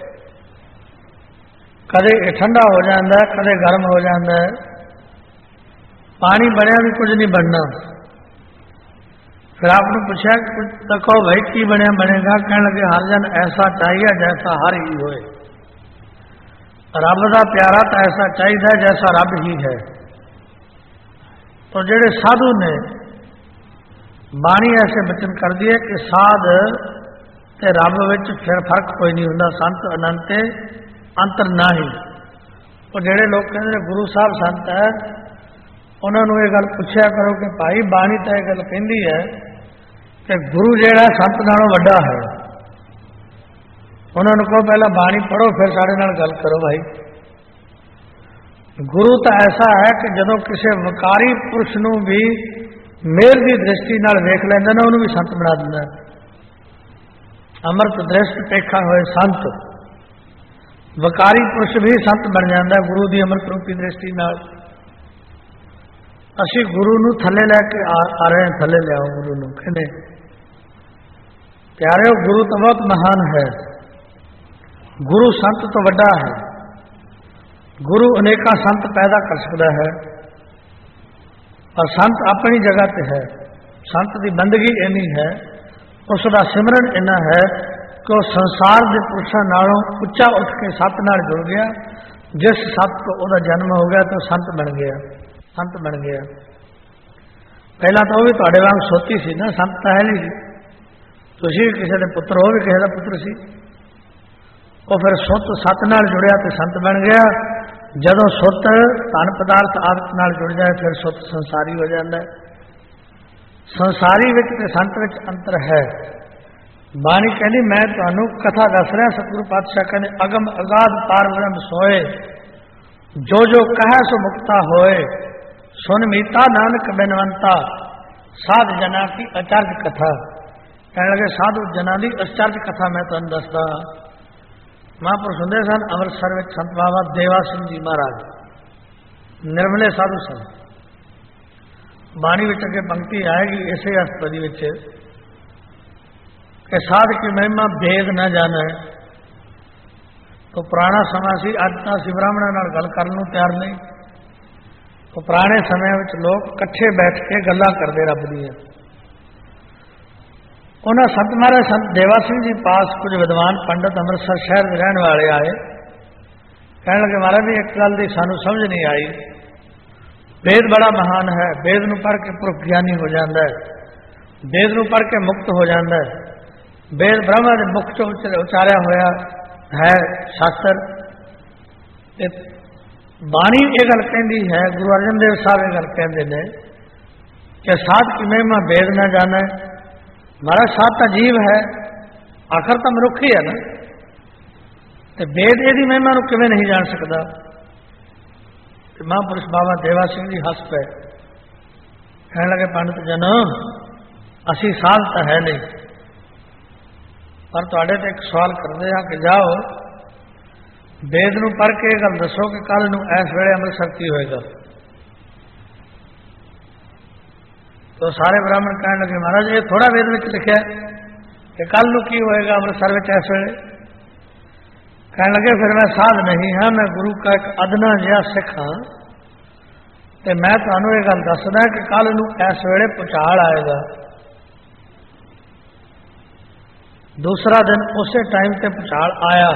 कदे ठंडा हो जाता है, कदे गर्म हो जाता है। पानी बनया भी कुछ नहीं बनना। फिर आपने पूछा कुछ तको भाई की बनया बनेगा। कहने लगे हर जन ऐसा चाहिए जैसा हर ही होए। रब का प्यारा तो ऐसा चाहिए जैसा रब ही है। तो जेड़े साधु ने ਬਾਣੀ ਐਸੇ ਬਚਨ ਕਰਦੀ ਹੈ ਕਿ ਸਾਧ ਤੇ ਰੱਬ ਵਿੱਚ ਫਿਰ ਫਰਕ ਕੋਈ ਨਹੀਂ ਹੁੰਦਾ। ਸੰਤ ਅਨੰਤ ਅੰਤਰ ਨਾਹੀ। ਉਹ ਜਿਹੜੇ ਲੋਕ ਕਹਿੰਦੇ ਨੇ ਗੁਰੂ ਸਾਹਿਬ ਸੰਤ ਹੈ, ਉਹਨਾਂ ਨੂੰ ਇਹ ਗੱਲ ਪੁੱਛਿਆ ਕਰੋ ਕਿ ਭਾਈ ਬਾਣੀ ਤਾਂ ਇਹ ਗੱਲ ਕਹਿੰਦੀ ਹੈ ਕਿ ਗੁਰੂ ਜਿਹੜਾ ਸੰਤ ਨਾਲੋਂ ਵੱਡਾ ਹੈ। ਉਹਨਾਂ ਨੂੰ ਕਹੋ ਪਹਿਲਾਂ ਬਾਣੀ ਪੜ੍ਹੋ ਫਿਰ ਸਾਡੇ ਨਾਲ ਗੱਲ ਕਰੋ। ਭਾਈ ਗੁਰੂ ਤਾਂ ਐਸਾ ਹੈ ਕਿ ਜਦੋਂ ਕਿਸੇ ਵਕਾਰੀ ਪੁਰਸ਼ ਨੂੰ ਵੀ ਮੇਲ ਦੀ ਦ੍ਰਿਸ਼ਟੀ ਨਾਲ ਵੇਖ ਲੈਂਦਾ ਨਾ, ਉਹਨੂੰ ਵੀ ਸੰਤ ਬਣਾ ਦਿੰਦਾ। ਅੰਮ੍ਰਿਤ ਦ੍ਰਿਸ਼ਟ ਪੇਖਾ ਹੋਏ ਸੰਤ, ਵਕਾਰੀ ਪੁਰਸ਼ ਵੀ ਸੰਤ ਬਣ ਜਾਂਦਾ ਗੁਰੂ ਦੀ ਅੰਮ੍ਰਿਤ ਰੂਪੀ ਦ੍ਰਿਸ਼ਟੀ ਨਾਲ। ਅਸੀਂ ਗੁਰੂ ਨੂੰ ਥੱਲੇ ਲੈ ਕੇ ਆ ਰਹੇ ਹਾਂ, ਥੱਲੇ ਲਿਆਓ ਗੁਰੂ ਨੂੰ। ਕਹਿੰਦੇ ਪਿਆਰਿਓ ਗੁਰੂ ਤਾਂ ਬਹੁਤ ਮਹਾਨ ਹੈ, ਗੁਰੂ ਸੰਤ ਤੋਂ ਵੱਡਾ ਹੈ। ਗੁਰੂ ਅਨੇਕਾਂ ਸੰਤ ਪੈਦਾ ਕਰ ਸਕਦਾ ਹੈ, ਪਰ ਸੰਤ ਆਪਣੀ ਜਗ੍ਹਾ ਤੇ ਹੈ। ਸੰਤ ਦੀ ਬੰਦਗੀ ਇੰਨੀ ਹੈ, ਉਸ ਦਾ ਸਿਮਰਨ ਇੰਨਾ ਹੈ ਕਿ ਉਹ ਸੰਸਾਰ ਦੇ ਪੁਰਸ਼ਾਂ ਨਾਲੋਂ ਉੱਚਾ ਉੱਠ ਕੇ ਸੱਤ ਨਾਲ ਜੁੜ ਗਿਆ। ਜਿਸ ਸੱਤ ਤੋਂ ਉਹਦਾ ਜਨਮ ਹੋ ਗਿਆ ਤਾਂ ਸੰਤ ਬਣ ਗਿਆ, ਸੰਤ ਬਣ ਗਿਆ। ਪਹਿਲਾਂ ਤਾਂ ਉਹ ਵੀ ਤੁਹਾਡੇ ਵਾਂਗ ਸੋਤੀ ਸੀ ਨਾ, ਸੰਤ ਤਾਂ ਹੈ ਨਹੀਂ। ਤੁਸੀਂ ਕਿਸੇ ਦੇ ਪੁੱਤਰ ਹੋ, ਵੀ ਕਿਸੇ ਦਾ ਪੁੱਤਰ ਸੀ। ਉਹ ਫਿਰ ਸੁੱਤ ਸੱਤ ਨਾਲ ਜੁੜਿਆ ਤੇ ਸੰਤ ਬਣ ਗਿਆ। ਜਦੋਂ ਸੁੱਤ ਧਨ ਪਦਾਰਥ ਆਦਿ ਨਾਲ ਜੁੜ ਜਾਏ ਫਿਰ ਸੁੱਤ ਸੰਸਾਰੀ ਹੋ ਜਾਂਦਾ ਹੈ। ਸੰਸਾਰੀ ਵਿੱਚ ਤੇ ਸੰਤ ਵਿੱਚ ਅੰਤਰ ਹੈ। ਬਾਣੀ ਕਹਿੰਦੀ ਮੈਂ ਤੁਹਾਨੂੰ ਕਥਾ ਦੱਸ ਰਿਹਾ। ਸਤਿਗੁਰੂ ਪਾਤਸ਼ਾਹ ਕਹਿੰਦੇ ਅਗਮ ਅਗਾਧ ਪਾਰ ਬ੍ਰਹਮ ਸੋਏ, ਜੋ ਜੋ ਕਹੈ ਸੋ ਮੁਕਤਾ ਹੋਏ। ਸੁਨ ਮੀਤਾ ਨਾਨਕ ਬਿਨਵੰਤਾ, ਸਾਧ ਜਨਾ ਕੀ ਅਚਰਜ ਕਥਾ। ਕਹਿਣ ਲੱਗੇ ਸਾਧੂ ਜਨਾਂ ਦੀ ਅਚਰਜ ਕਥਾ ਮੈਂ ਤੁਹਾਨੂੰ ਦੱਸਦਾ। ਮਹਾਂਪੁਰਸ਼ ਹੁੰਦੇ ਸਨ ਅੰਮ੍ਰਿਤਸਰ ਵਿੱਚ ਸੰਤ ਬਾਬਾ ਦੇਵਾ ਸਿੰਘ ਜੀ ਮਹਾਰਾਜ, ਨਿਰਮਲੇ ਸਾਧੂ ਸਨ। ਬਾਣੀ ਵਿੱਚ ਅੱਗੇ ਪੰਕਤੀ ਆਏਗੀ ਇਸੇ ਅਸਤਪਦੀ ਵਿੱਚ ਕਿ ਸਾਧ ਕੀ ਮਹਿਮਾ ਭੇਦ ਨਾ ਜਾਣੈ। तो पुराना समा सी, अज तो असीं ब्राह्मणों नाल गल करन नूं तैयार नहीं। तो पुराने समय में लोग कट्ठे बैठ के गल्लां करते रब दी। उन्होंने संत महाराज संत देवा सिंह जी पास कुछ विद्वान पंडित अमृतसर शहर के रहने वाले आए। कहने लगे महाराज भी एक गल की सानू समझ नहीं आई, वेद बड़ा महान है, वेद नूं पढ़ के पुरख ज्ञानी हो जाता है, वेद नूं पढ़ के मुक्त हो जाता है, वेद ब्रह्मा के मुख चों उचारिया होया है शास्त्र। बाणी ये गल कहती है, गुरु अर्जन देव साहब ये गल कहते हैं कि साध की महिमा वेद न जाने। महाराज साध तो जीव है, आखिर तो मनुख ही है ना, तो वेद यदि महिमा को किवें नहीं जान सकता। तो महापुरुष बाबा देवा सिंह जी हस पे कहने लगे पंडित जन असी साध तो है नहीं, पर तुहाडे ते एक सवाल करते हैं कि जाओ वेद नूं पढ़ के गल दसो कि कल नूं इस वेले अमृतसर की होएगा। तो सारे ब्राह्मण कहने लगे महाराज ये थोड़ा वेद में लिखा है कि कल नूं की होएगा अमृतसर में इस वेले। कहने लगे फिर मैं साध नहीं हाँ, मैं गुरु का एक अदना जिहा सिख हाँ, तो मैं तुहानूं ये गल दसदा कि कल नूं इस वेले भुचाल आएगा। दूसरा दिन उसे टाइम से भुचाल आया।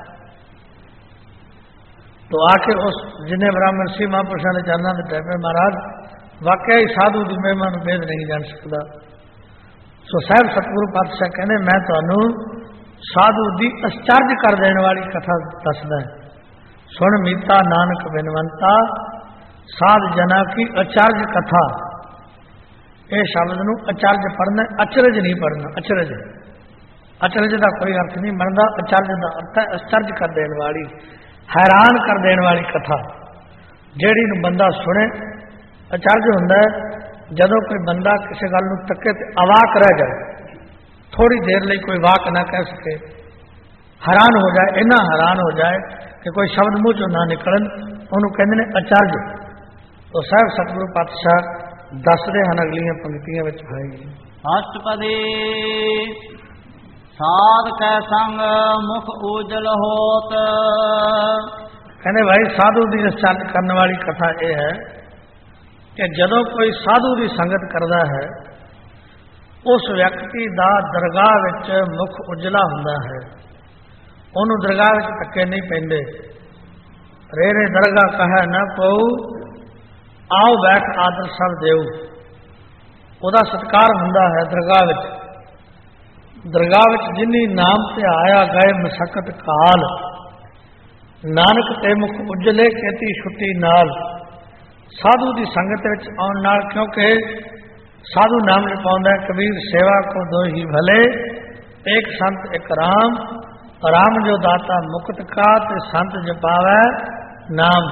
तो आके उस जिन्हें ब्राह्मण सी महापुरुषों ने चरणों में टैपे महाराज वाकई साधु की महिमा नूं वेद नहीं जान सकता। सो साहब सतगुरु पातशाह कहने मैं तुहानूं साधु की आश्चर्य कर देने वाली कथा दसदा है। सुन मीता नानक बिनवंता, साध जना की आचार्य कथा। ये शब्द नूं आचार्य पढ़ना, अचरज नहीं पढ़ना। अचरज अचरज का कोई अर्थ नहीं बनता। आचार्य का अर्थ है आश्चर्य कर देने वाली, हैरान कर देने वाली कथा, जेड़ी नूं बंदा सुने। आचार्य हुंदा है जदों कोई बंदा किसी गल नूं तके ते अवाक रह जाए, थोड़ी देर लिए कोई वाक ना कह सके, हैरान हो जाए, इन्ना हैरान हो जाए कि कोई शब्द मुँह चों ना निकलन, उन्होंने कहते हैं आचार्य। तो साहब सतगुरु पातशाह दसदे हैं अगलियां पंक्तियां विच आएगी। अष्टपदी साध कै संग मुख उजल होत। कहने भाई साधु की आश्चर्य करने वाली कथा यह है कि जदों कोई साधु की संगत करता है उस व्यक्ति का दरगाह विच मुख उजला हुंदा है। उन्होंने दरगाह विच धक्के नहीं पैंदे। रे रे दरगाह कहे न पऊ, आओ बैठ आदर सब देऊ। ਉਹਦਾ ਸਤਿਕਾਰ ਹੁੰਦਾ ਹੈ ਦਰਗਾਹ ਵਿੱਚ। ਦਰਗਾਹ ਵਿੱਚ ਜਿਨੀ ਨਾਮ ਤੇ ਆਇਆ ਗਏ ਮਸਕਤ ਕਾਲ, ਨਾਨਕ ਤੇ ਮੁਖ ਉਜਲੇ ਕੇਤੀ ਛੁੱਟੀ ਨਾਲ। ਸਾਧੂ ਦੀ ਸੰਗਤ ਵਿੱਚ ਆਉਣ ਨਾਲ, ਕਿਉਂਕਿ ਸਾਧੂ ਨਾਮ ਜਪਾਉਂਦਾ ਕਬੀਰ ਸੇਵਾ ਕੋ ਦੋ ਹੀ ਭਲੇ, ਇੱਕ ਸੰਤ ਇੱਕ ਰਾਮ, ਰਾਮ ਜੋ ਦਾਤਾ ਮੁਕਤ ਕਾ ਤੇ ਸੰਤ ਜਪਾਵੈ ਨਾਮ।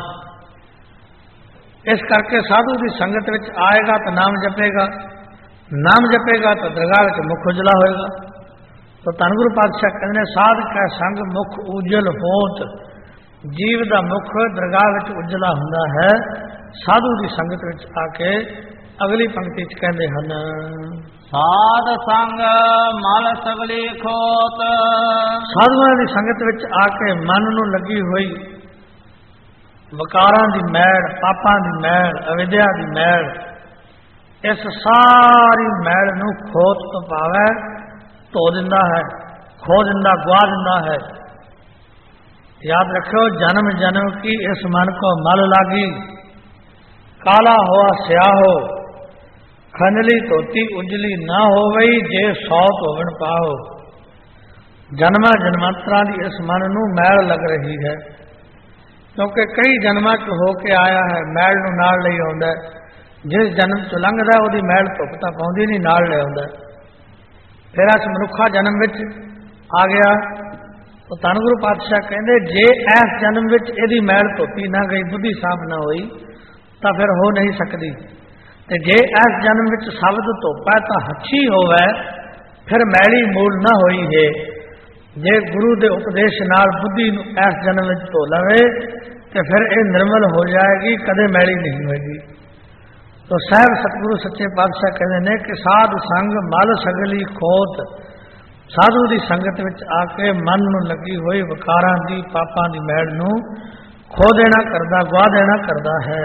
ਇਸ ਕਰਕੇ ਸਾਧੂ ਦੀ ਸੰਗਤ ਵਿੱਚ ਆਏਗਾ ਤਾਂ ਨਾਮ ਜਪੇਗਾ, ਨਾਮ ਜਪੇਗਾ ਤਾਂ ਦਰਗਾਹ ਵਿੱਚ ਮੁਖ ਉਜਲਾ ਹੋਏਗਾ। ਤਾਂ ਧੰਨ ਗੁਰੂ ਪਾਤਸ਼ਾਹ ਕਹਿੰਦੇ ਨੇ, ਸਾਧ ਕੈ ਸੰਗ ਮੁਖ ਉਜਲ ਹੋਤ। ਜੀਵ ਦਾ ਮੁਖ ਦਰਗਾਹ ਵਿੱਚ ਉਜਲਾ ਹੁੰਦਾ ਹੈ ਸਾਧੂ ਦੀ ਸੰਗਤ ਵਿੱਚ ਆ ਕੇ। ਅਗਲੀ ਪੰਕਤੀ 'ਚ ਕਹਿੰਦੇ ਹਨ, ਸਾਧ ਸੰਗ ਮਲ ਸਗਲੀ ਖੋਤ। ਸਾਧੂਆਂ ਦੀ ਸੰਗਤ ਵਿੱਚ ਆ ਕੇ ਮਨ ਨੂੰ ਲੱਗੀ ਹੋਈ ਵਿਕਾਰਾਂ ਦੀ ਮੈਲ, ਪਾਪਾਂ ਦੀ ਮੈਲ, ਅਵਿਦਿਆ ਦੀ ਮੈਲ, ਇਸ ਸਾਰੀ ਮੈਲ ਨੂੰ ਖੋਤ ਤੋਂ ਪਾਵੈ, ਧੋ ਦਿੰਦਾ ਹੈ, ਖੋ ਦਿੰਦਾ, ਗਵਾ ਦਿੰਦਾ ਹੈ। याद रखो, जन्म जन्म की इस मन को मल लागी, काला हुआ स्याहो, खंजली धोती उजली ना हो गई, जे सौत होवन पाओ। जन्मा जन्मांतरा की इस मन नू मैल लग रही है, क्योंकि कई जन्मां च हो के आया है, मैल नू नाल ले आउंदा है। जिस जन्म च लंघदा उहदी मैल धुप तां पाउंदी नहीं, नाल ले आउंदा है। फिर इस मनुखा जन्म विच आ गया तो धन गुरु पातशाह कहते, जे इस जन्म विच इहदी मैल धोती ना गई, बुद्धि साफ ना होई, तो फिर हो नहीं सकती। ते जे इस जन्म विच शब्द धोपा तो हच्छी होवे, फिर मैली मूल ना होई है। जे गुरु के उपदेश नाल बुद्धि इस जन्म विच धो लवे तो फिर यह निर्मल हो जाएगी, कदे मैली नहीं होगी। तो साहब सतगुरु सच्चे पातशाह कहते हैं कि साध संग मल सगली खोत। साधु की संगत में आके मन में लगी हुई विकारां की, पापां की मैल नूं खो देना करदा, गवा देना करदा है।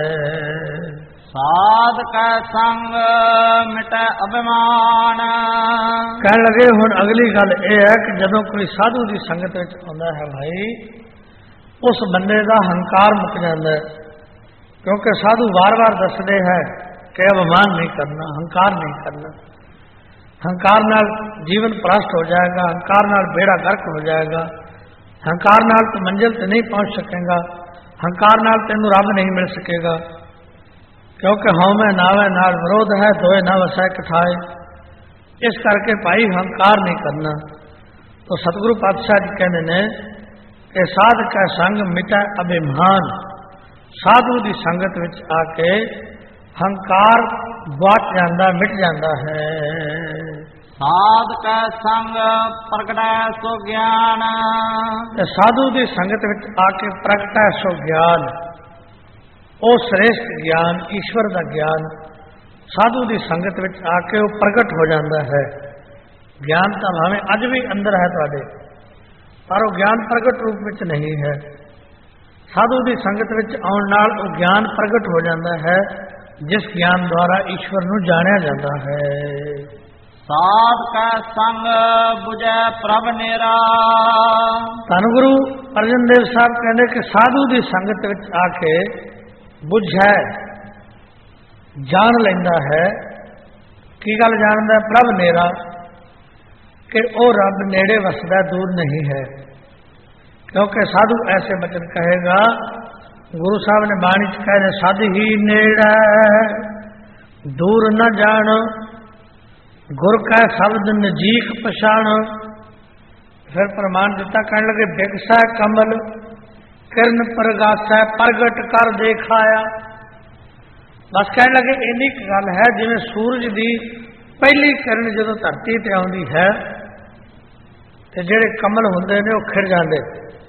साध का संग मिटे अभिमान। कहने लगे हुण अगली गल यह है कि जदों कोई साधु की संगत में आउंदा है भाई, उस बंदे का हंकार मुक जाता है। क्योंकि साधु वार वार दसदे है कि अभिमान नहीं करना, हंकार नहीं करना। हंकार नाल जीवन भ्रष्ट हो जाएगा, हंकार नाल बेड़ा गर्क हो जाएगा, हंकार नाल तो मंजिल ते नहीं पहुंच सकेगा, हंकार नाल तेनू रब नहीं मिल सकेगा। क्योंकि हौमे नावे नाल विरोध है, दोए ना वसै कठाए। इस करके भाई हंकार नहीं करना। तो सतगुरु पातशाह जी कहते हैं कि साध का संग मिटा अभिमान। साधु की संगत विच आके हंकार बच जाता, मिट जाता है। साध का संग प्रगटै सो ज्ञान। साधु की संगत विच आके प्रगटै सो ज्ञान, वो श्रेष्ठ ज्ञान, ईश्वर का ज्ञान साधु की संगत विच आके वो प्रगट हो जाता है। ज्ञान तो भावें अज भी अंदर है तुहाडे, पर वो ज्ञान प्रगट रूप में नहीं है। साधु की संगत विच आउण नाल वो ज्ञान प्रगट हो जाता है, जिस ज्ञान द्वारा ईश्वर नू जानिया जाता है। साध का संग बुझे प्रभ नेरा। धन गुरु अर्जन देव साहब कहते कि साधु की संगत विच आके बुझे, जान लेंदा है। की गल जानदा है? प्रभ नेरा, कि वो रब नेड़े वसदा, दूर नहीं है। क्योंकि साधु ऐसे वचन कहेगा, गुरु साहब ने बाणी च कहे, सद ही नेड़ा दूर न जान, गुर का शब्द नजीक पछाण। फिर प्रमाण दिता, कहने लगे बिगसा कमल किरण प्रगासा, प्रगट कर देखाया। बस कहने लगे इन्नी गल है, जिवें सूरज की पहली किरण जो धरती ते आउंदी है ते जिहड़े कमल हुंदे ने वो खिड़ जांदे,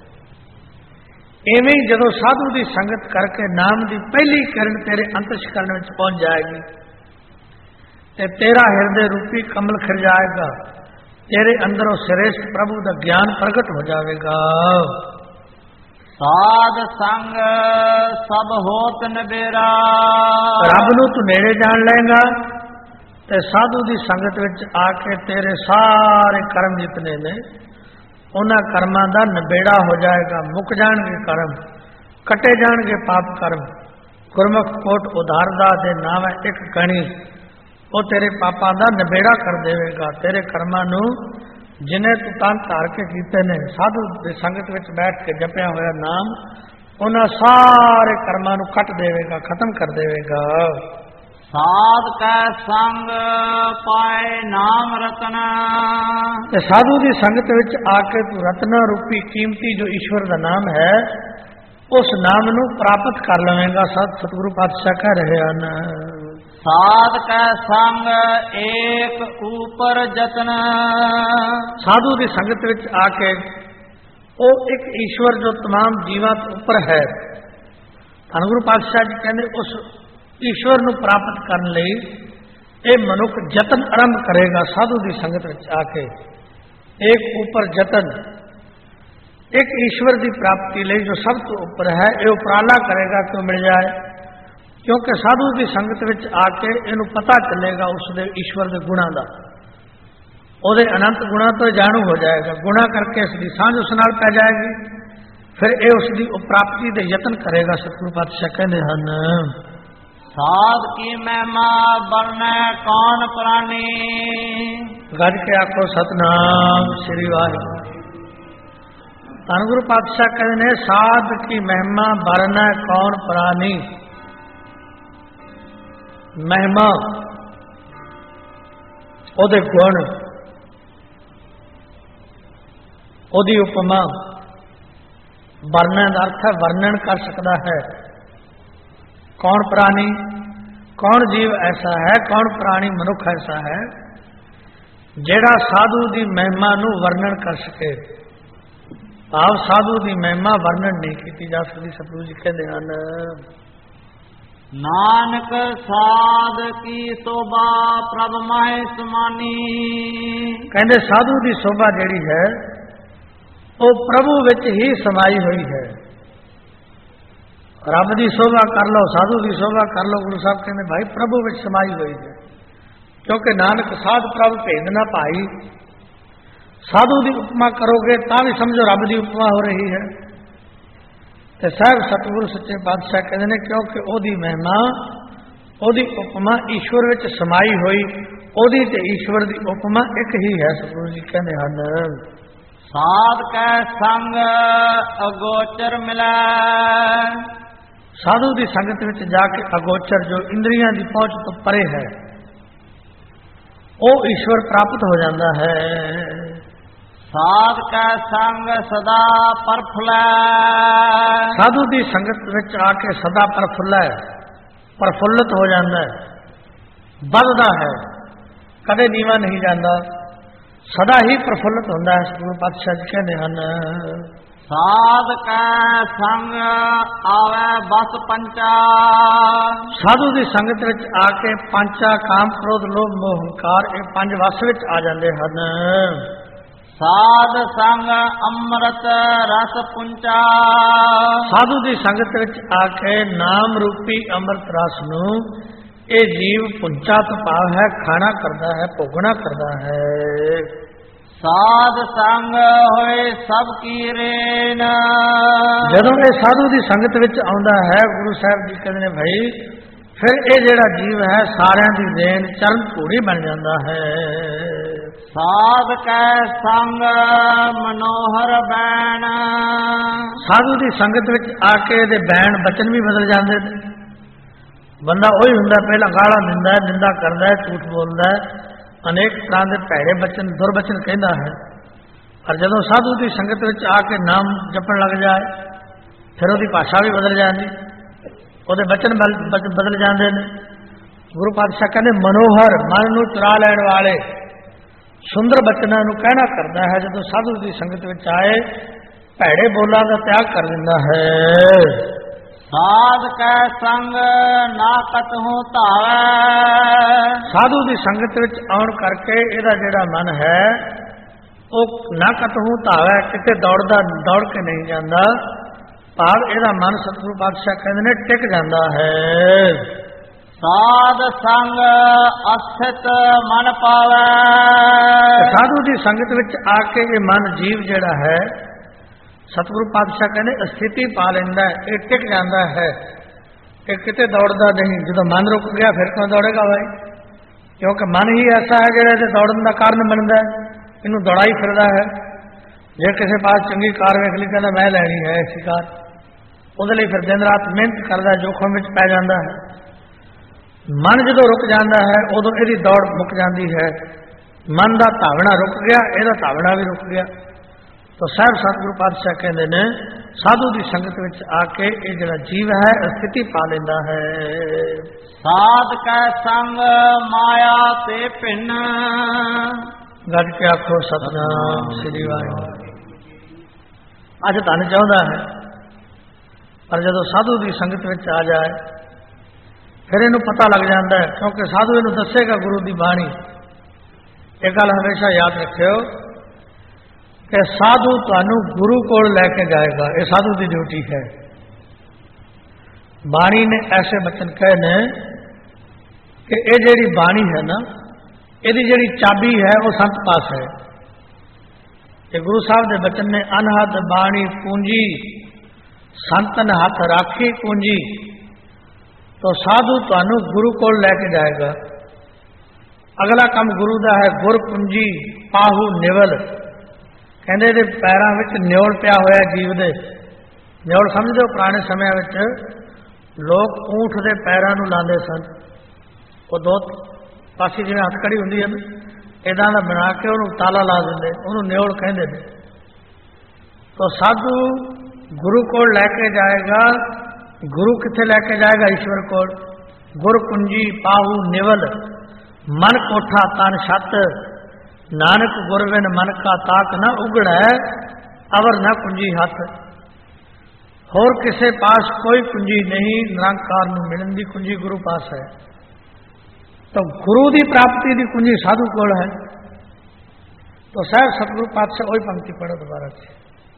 इवें ही जदों साधु की संगत करके नाम की पहली किरण तेरे अंतःकरण में पहुंच जाएगी ते तेरा हृदय रूपी कमल खिड़ जाएगा, तेरे अंदरों श्रेष्ठ प्रभु का ज्ञान प्रकट हो जाएगा। साध संग सब होत नबेरा। रब नू तू नेड़े जान लेगा ते साधु की संगत विच आके तेरे सारे कर्म जितने ने उन्हां कर्मां दा नबेड़ा हो जाएगा। मुक जाणगे कर्म, कटे जाणगे पाप कर्म। गुरमुख कोट उधारदा दे नाम एक कणी, ਉਹ ਤੇਰੇ ਪਾਪਾਂ ਦਾ ਨਿਬੇੜਾ ਕਰ ਦੇਵੇਗਾ। ਤੇਰੇ ਕਰਮਾਂ ਨੂੰ ਜਿਨੇ ਤੂੰ ਤਨ ਧਾਰ ਕੇ ਕੀਤੇ ਨੇ, ਸਾਧੂ ਦੀ ਸੰਗਤ ਵਿੱਚ ਬੈਠ ਕੇ ਜਪਿਆ ਹੋਇਆ ਨਾਮ ਉਹਨਾਂ ਸਾਰੇ ਕਰਮਾਂ ਨੂੰ ਕੱਟ ਦੇਵੇਗਾ, ਖਤਮ ਕਰ ਦੇਵੇਗਾ। ਸਾਧ ਕੈ ਸੰਗ ਪਾਏ ਨਾਮ ਰਤਨ, ਤੇ ਸਾਧੂ ਦੀ ਸੰਗਤ ਵਿੱਚ ਆ ਕੇ ਤੂੰ ਰਤਨਾ ਰੂਪੀ ਕੀਮਤੀ ਜੋ ਈਸ਼ਵਰ ਦਾ ਨਾਮ ਹੈ, ਉਸ ਨਾਮ ਨੂੰ ਪ੍ਰਾਪਤ ਕਰ ਲਵੇਂਗਾ। ਸਤਿਗੁਰੂ ਪਾਤਸ਼ਾਹ ਕਹਿ ਰਹੇ ਹਨ, ਸਾਧ ਕੈ ਸੰਗ ਏਕ ਉਪਰ ਜਤਨ। ਸਾਧੂ ਦੀ ਸੰਗਤ ਵਿੱਚ ਆ ਕੇ ਉਹ ਇੱਕ ਈਸ਼ਵਰ ਜੋ तमाम ਜੀਵਾਂ ਤੋਂ ਉੱਪਰ ਹੈ, ਧੰਨ ਗੁਰੂ ਪਾਤਸ਼ਾਹ ਜੀ ਕਹਿੰਦੇ ਉਸ ਈਸ਼ਵਰ ਨੂੰ ਪ੍ਰਾਪਤ ਕਰਨ ਲਈ ਇਹ ਮਨੁੱਖ ਯਤਨ ਆਰੰਭ ਕਰੇਗਾ। ਸਾਧੂ ਦੀ ਸੰਗਤ ਵਿੱਚ ਆ ਕੇ ਇੱਕ ਉੱਪਰ ਯਤਨ, ਇੱਕ ਈਸ਼ਵਰ ਦੀ ਪ੍ਰਾਪਤੀ ਲਈ ਜੋ ਸਭ ਤੋਂ ਉੱਪਰ ਹੈ, ਇਹ ਉਪਰਾਲਾ ਕਰੇਗਾ ਕਿ ਉਹ ਮਿਲ ਜਾਏ। ਕਿਉਂਕਿ ਸਾਧੂ ਦੀ ਸੰਗਤ ਵਿੱਚ ਆ ਕੇ ਇਹਨੂੰ ਪਤਾ ਚੱਲੇਗਾ ਉਸ ਦੇ ਈਸ਼ਵਰ ਦੇ ਗੁਣਾਂ ਦਾ, ਉਹਦੇ ਅਨੰਤ ਗੁਣਾਂ ਤੋਂ ਜਾਣੂ ਹੋ ਜਾਏਗਾ। ਗੁਣਾਂ ਕਰਕੇ ਇਸ ਦੀ ਸਾਂਝ ਉਸ ਨਾਲ ਪੈ ਜਾਏਗੀ, ਫਿਰ ਇਹ ਉਸ ਦੀ ਪ੍ਰਾਪਤੀ ਦੇ ਯਤਨ ਕਰੇਗਾ। ਸਤਿਗੁਰੂ ਪਾਤਸ਼ਾਹ ਕਹਿੰਦੇ ਹਨ, ਸਾਧ ਕੀ ਮਹਿਮਾ ਵਰਨੈ ਕੌਣ ਪ੍ਰਾਨੀ। ਗੱਜ ਕੇ ਆਖੋ ਸਤਨਾਮ ਸ੍ਰੀ ਵਾਹਿਗੁਰੂ। ਧੰਨ ਗੁਰੂ ਪਾਤਸ਼ਾਹ ਕਹਿੰਦੇ ਨੇ, ਸਾਧ ਕੀ ਮਹਿਮਾ ਵਰਨੈ ਕੌਣ ਪ੍ਰਾਨੀ। ਮਹਿਮਾ, ਉਹਦੇ ਗੁਣ, ਉਹਦੀ ਉਪਮਾ। ਵਰਣਨ ਦਾ ਅਰਥ ਹੈ ਵਰਣਨ ਕਰ ਸਕਦਾ ਹੈ। ਕੌਣ ਪ੍ਰਾਣੀ, ਕੌਣ ਜੀਵ ਐਸਾ ਹੈ, ਕੌਣ ਪ੍ਰਾਣੀ ਮਨੁੱਖ ਐਸਾ ਹੈ ਜਿਹੜਾ ਸਾਧੂ ਦੀ ਮਹਿਮਾ ਨੂੰ ਵਰਣਨ ਕਰ ਸਕੇ। ਭਾਵ ਸਾਧੂ ਦੀ ਮਹਿਮਾ ਵਰਣਨ ਨਹੀਂ ਕੀਤੀ ਜਾ ਸਕਦੀ। ਸਤਿਗੁਰੂ ਜੀ ਕਹਿੰਦੇ ਹਨ, ਨਾਨਕ ਸਾਧ ਕੀ ਸੋਭਾ ਪ੍ਰਭ ਮਾਹਿ ਸਮਾਨੀ। ਕਹਿੰਦੇ ਸਾਧੂ ਦੀ ਸੋਭਾ ਜਿਹੜੀ ਹੈ ਉਹ ਪ੍ਰਭੂ ਵਿੱਚ ਹੀ ਸਮਾਈ ਹੋਈ ਹੈ। ਰੱਬ ਦੀ ਸੋਭਾ ਕਰ ਲਓ, ਸਾਧੂ ਦੀ ਸੋਭਾ ਕਰ ਲਓ, ਗੁਰੂ ਸਾਹਿਬ ਕਹਿੰਦੇ ਭਾਈ ਪ੍ਰਭੂ ਵਿੱਚ ਸਮਾਈ ਹੋਈ ਹੈ। ਕਿਉਂਕਿ ਨਾਨਕ ਸਾਧ ਪ੍ਰਭ ਭੇਦ ਨਾ ਭਾਈ। ਸਾਧੂ ਦੀ ਉਪਮਾ ਕਰੋਗੇ ਤਾਂ ਵੀ ਸਮਝੋ ਰੱਬ ਦੀ ਉਪਮਾ ਹੋ ਰਹੀ ਹੈ। ਤੇ ਸਾਹਿਬ ਸਤਿਗੁਰੂ ਸੱਚੇ ਪਾਤਸ਼ਾਹ ਕਹਿੰਦੇ ਨੇ, ਕਿਉਂਕਿ ਉਹਦੀ ਮਹਿਮਾ, ਉਹਦੀ ਉਪਮਾ ਈਸ਼ਵਰ ਵਿੱਚ ਸਮਾਈ ਹੋਈ, ਉਹਦੀ ਤੇ ਈਸ਼ਵਰ ਦੀ ਉਪਮਾ ਇੱਕ ਹੀ ਹੈ। ਸਤਿਗੁਰੂ ਜੀ ਕਹਿੰਦੇ ਹਨ, ਸਾਧ ਕੈ ਸੰਗ ਅਗੋਚਰ ਮਿਲੈ। ਸਾਧੂ ਦੀ ਸੰਗਤ ਵਿੱਚ ਜਾ ਕੇ ਅਗੋਚਰ, ਜੋ ਇੰਦਰੀਆਂ ਦੀ ਪਹੁੰਚ ਤੋਂ ਪਰੇ ਹੈ, ਉਹ ਈਸ਼ਵਰ ਪ੍ਰਾਪਤ ਹੋ ਜਾਂਦਾ ਹੈ। ਸਾਧ ਕੈ ਸੰਗ ਸਦਾ ਪਰਫੁੱਲੈ। ਸਾਧੂ ਦੀ ਸੰਗਤ ਵਿੱਚ ਆ ਕੇ ਸਦਾ ਪ੍ਰਫੁੱਲਤ ਹੋ ਜਾਂਦਾ ਹੈ, ਵੱਧਦਾ ਹੈ, ਕਦੇ ਨੀਵਾਂ ਨਹੀਂ ਜਾਂਦਾ, ਸਦਾ ਹੀ ਪ੍ਰਫੁੱਲਤ ਹੁੰਦਾ ਹੈ। ਸਤਿਗੁਰੂ ਪਾਤਸ਼ਾਹ ਜੀ ਕਹਿੰਦੇ ਹਨ, ਸਾਧ ਕੈ ਸੰਗ ਆਵੈ ਬਸ ਪੰਚਾ। ਸਾਧੂ ਦੀ ਸੰਗਤ ਵਿੱਚ ਆ ਕੇ ਪੰਚਾ, ਕਾਮ ਕ੍ਰੋਧ ਲੋਭ ਮੋਹ ਹੰਕਾਰ, ਇਹ ਪੰਜ ਵਸ ਵਿੱਚ ਆ ਜਾਂਦੇ ਹਨ। ਸਾਧ ਸੰਗ ਅੰਮ੍ਰਿਤ ਰਸ ਪੁੰਚਾ। ਸਾਧੂ ਦੀ ਸੰਗਤ ਵਿੱਚ ਆ ਕੇ ਨਾਮ ਰੂਪੀ ਅੰਮ੍ਰਿਤ ਰਸ ਨੂੰ ਇਹ ਜੀਵ ਪੁੰਚਾ ਤੋਂ ਭਾਵ ਹੈ ਖਾਣਾ ਕਰਦਾ ਹੈ, ਭੋਗਣਾ ਕਰਦਾ ਹੈ। ਸਾਧ ਸੰਗ ਹੋਏ ਸਭ ਕੀ ਰੇਨ। ਜਦੋਂ ਇਹ ਸਾਧੂ ਦੀ ਸੰਗਤ ਵਿੱਚ ਆਉਂਦਾ ਹੈ, ਗੁਰੂ ਸਾਹਿਬ ਜੀ ਕਹਿੰਦੇ ਨੇ ਭਾਈ ਫਿਰ ਇਹ ਜਿਹੜਾ ਜੀਵ ਹੈ ਸਾਰਿਆਂ ਦੀ ਰੇਨ, ਚਰਨ ਧੂੜੀ ਬਣ ਜਾਂਦਾ ਹੈ। ਸਾਧ ਕੈ ਸੰਗ ਮਨੋਹਰ ਬੈਣ। ਸਾਧੂ ਦੀ ਸੰਗਤ ਵਿੱਚ ਆ ਕੇ ਇਹਦੇ ਬੈਣ ਬਚਨ ਵੀ ਬਦਲ ਜਾਂਦੇ ਨੇ। ਬੰਦਾ ਉਹੀ ਹੁੰਦਾ, ਪਹਿਲਾਂ ਗਾਲਾਂ ਦਿੰਦਾ ਹੈ, ਨਿੰਦਾ ਕਰਦਾ ਹੈ, ਝੂਠ ਬੋਲਦਾ ਹੈ, ਅਨੇਕ ਤਰ੍ਹਾਂ ਦੇ ਭੈੜੇ ਬਚਨ, ਦੁਰਬਚਨ ਕਹਿੰਦਾ ਹੈ। ਪਰ ਜਦੋਂ ਸਾਧੂ ਦੀ ਸੰਗਤ ਵਿੱਚ ਆ ਕੇ ਨਾਮ ਜਪਣ ਲੱਗ ਜਾਏ, ਫਿਰ ਉਹਦੀ ਭਾਸ਼ਾ ਵੀ ਬਦਲ ਜਾਂਦੀ, ਉਹਦੇ ਬਚਨ ਬਦਲ ਜਾਂਦੇ ਨੇ। ਗੁਰੂ ਪਾਤਸ਼ਾਹ ਕਹਿੰਦੇ ਮਨੋਹਰ, ਮਨ ਨੂੰ ਚੁਰਾ ਲੈਣ ਵਾਲੇ ਸੁੰਦਰ ਬਚਨਾਂ ਨੂੰ ਕਹਿਣਾ ਕਰਦਾ ਹੈ। ਜਦੋਂ ਸਾਧੂ ਦੀ ਸੰਗਤ ਵਿੱਚ ਆਏ, ਭੈੜੇ ਬੋਲਾਂ ਦਾ ਤਿਆਗ ਕਰ ਦਿੰਦਾ ਹੈ। ਸਾਧ ਕੈ ਸੰਗ ਨਾ ਕਤਹੁ ਧਾਵੈ। ਸਾਧੂ ਦੀ ਸੰਗਤ ਵਿੱਚ ਆਉਣ ਕਰਕੇ ਇਹਦਾ ਜਿਹੜਾ ਮਨ ਹੈ ਉਹ ਨਾ ਕਤਹੁ ਧਾਵੈ, ਕਿਤੇ ਦੌੜ ਕੇ ਨਹੀਂ ਜਾਂਦਾ, ਭਾਵ ਇਹਦਾ ਮਨ ਸਤਿਗੁਰੂ ਪਾਤਸ਼ਾਹ ਕਹਿੰਦੇ ਨੇ ਟਿਕ ਜਾਂਦਾ ਹੈ। ਸਾਧ ਸੰਗ ਅਸਥਿਤ ਮਨ ਪਾਵੈ। ਸਾਧੂ ਦੀ ਸੰਗਤ ਵਿੱਚ ਆ ਕੇ ਇਹ ਮਨ ਜੀਵ ਜਿਹੜਾ ਹੈ ਸਤਿਗੁਰੂ ਪਾਤਸ਼ਾਹ ਕਹਿੰਦੇ ਸਥਿਤੀ ਪਾ ਲੈਂਦਾ ਹੈ, ਇਹ ਟਿਕ ਜਾਂਦਾ ਹੈ, ਇਹ ਕਿਤੇ ਦੌੜਦਾ ਨਹੀਂ। ਜਦੋਂ ਮਨ ਰੁਕ ਗਿਆ ਫਿਰ ਕਿਉਂ ਦੌੜੇਗਾ ਭਾਈ? क्योंकि मन ही ऐसा है जो इहदे दौड़न का कारण बनता है, इनू दौड़ा ही फिरदा है। जे किसी पास चंगी कार वेख ली कहता मैं लैनी है ऐसी कार, उहदे लई फिर दिन रात मेहनत करदा, जोखम विच पै जांदा है। मन जो रुक जाता है उदों इहदी दौड़ मुक जाती है। मन का धावना रुक गया, इहदा धावना भी रुक गया। तो साहब सतगुरु पातशाह कहते हैं साधु की संगत में आके ये जिहड़ा जीव है स्थिति पा लेंदा है। साध कै संग माया ते भिन्न, गज के आखो सतनाम श्री वाहिगुरू। अज धन चाहता है पर जदों साधु की संगत में आ जाए फिर इनू पता लग जाता है, क्योंकि साधु इनू दसेगा गुरु की बाणी। एक गल हमेशा याद रखियो कि साधु तुहानू गुरु कोल लैके जाएगा, ये साधु की ड्यूटी है। बाणी ने ऐसे बचन कहे ने कि ये जेड़ी बाणी है ना, यदि जेड़ी चाबी है वो संत पास है। ये गुरु साहब के बचन ने अनहद बाणी पूंजी संतन हाथ राखी पूंजी। तो साधु तुहानू गुरु कोल लैके जाएगा। अगला काम गुरु का है गुर पूंजी पाहू निवल। कहते ये पैरों में न्योल पिया होया जीव दे। न्योल समझते हो, पुराने समय में लोग ऊंठ के पैरों को लाते सन, वो दो पासी जिवें हथकड़ी होंदी है ना, इदां दा बना के उन्होंने ताला ला देंगे, उन्होंने न्योल कहते हैं। तो साधु गुरु को लैके जाएगा। गुरु किथे लैके जाएगा? ईश्वर को। गुर कुंजी पाहू निवल, मन कोठा तन छत, नानक गुरविन मन का ताक न उगड़ है, अवर न कुंजी हथ। होर किसे पास कोई कुंजी नहीं, निरंकार नूं मिलन दी कुंजी गुरु पास है। तो गुरु की प्राप्ति की कुंजी साधु कोल है। तो साहब सतगुरु पातशाह वही पंक्ति पढ़ो दोबारा से।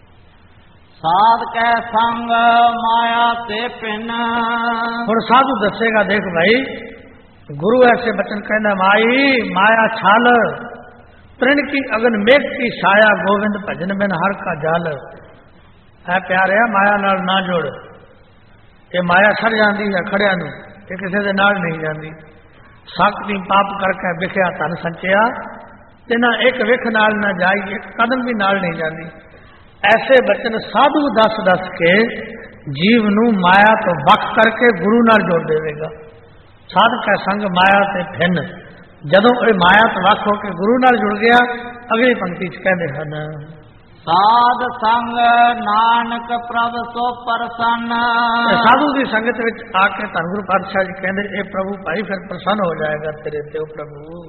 साध कै संग माया ते भिन्न। हुण साधु दसेगा, देख भाई गुरु ऐसे बचन कहना, माई माया छाल तृण की अगन मेघ की छाया, गोविंद भजन बिन हर का जाल। है प्यारे माया नाल ना जोड़, ये माया सड़ जाती है खड़िया नूं, ये किसी दे नाल नहीं जाती। सकती पाप करके विखिया धन संचिया, ते ना एक विख नाल ना जाई, एक कदम भी नाल नहीं जाती। ऐसे बचन साधु दस दस के जीव नूं माया तो बख करके गुरु नाल जोड़ देवेगा। साध का संग माया ते भिन्न, जदों ये माया तो वख होकर गुरु नाल जुड़ गया, अगली पंक्ति च कहते हैं साध संग नानक प्रभ सो प्रसन्न। साधु की संगत में आके धन गुरु पातशाह जी कहते ये प्रभु भाई फिर प्रसन्न हो जाएगा तेरे ते प्रभु।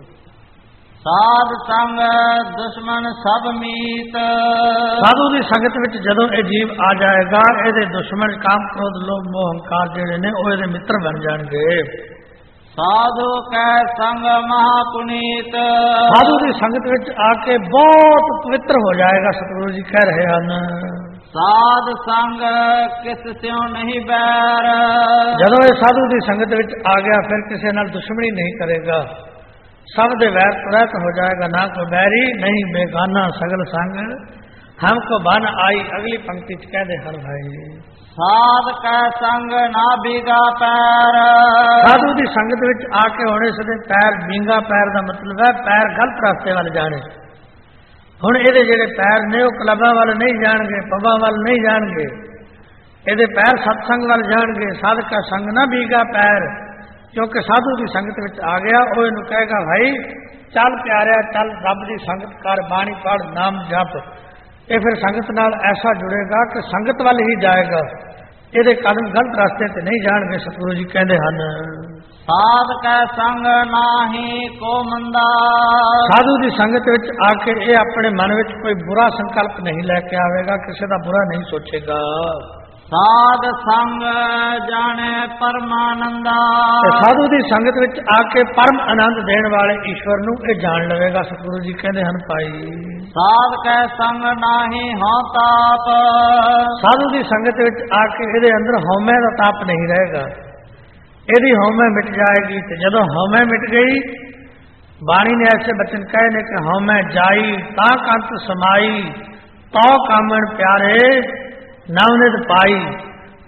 साध संग दुश्मन सब मीत। साधु की संगत में जदों ये जीव आ जाएगा, ये दुश्मन काम क्रोध लोभ मोह अहंकार जिहड़े ने वो ये मित्र बन जाएंगे। साधु कै संग महापुनीत। साधु की संगत में आके बहुत पवित्र हो जाएगा। सतगुरु जी कह रहे हैं साध संग किस स्यों नहीं बैर। जदों ये साधु की संगत में आ गया फिर किसी नाल दुश्मनी नहीं करेगा, सब दे वैर तुरंत हो जाएगा। ना कोई बैरी नहीं बेगाना सगल संग हमको बन आई। अगली पंक्ति कह दे हर भाई साध कै संग ना बीगा पैर। साधु की संगत में आके होने से पैर बींगा पैर का मतलब है पैर गलत रास्ते वाल जाने। हुण ये जेडे पैर ने क्लबा वाल नहीं जाएंगे, पबा वाल नहीं जाएंगे, ये पैर सत्संग वाल जाएंगे। साध का संग ना बीगा पैर, क्योंकि साधु की संगत में आ गया वो इनू कहेगा भाई चल प्यारिया चल रब की संगत कर, बाणी पढ़, नाम जप। ये फिर संगत नाल ऐसा जुड़ेगा कि संगत वाल ही जाएगा, ये कदम गलत रास्ते ते नहीं जाएंगे। सतगुरु जी कहते हैं साध कै संग नाही को मंदा। साधु की संगत में आके ये अपने मन में कोई बुरा संकल्प नहीं लेके आवेगा, किसी का बुरा नहीं सोचेगा। साध संग जाने परमानंदा। साधु की संगत में आके परम आनंद देने वाले ईश्वर नूं ये जान लवेगा। सतगुरु जी कहते हैं भाई साध कै संग नाही हौ ताप। साधु की संगत में आके ये अंदर हौमे का ताप नहीं रहेगा, यदि हौमे मिट जाएगी। तो जदों हौमे मिट गई, बाणी ने ऐसे बचन कहे ने कि हौमे जाई ता कंत समाई, तो कामण प्यारे नवनित पाई,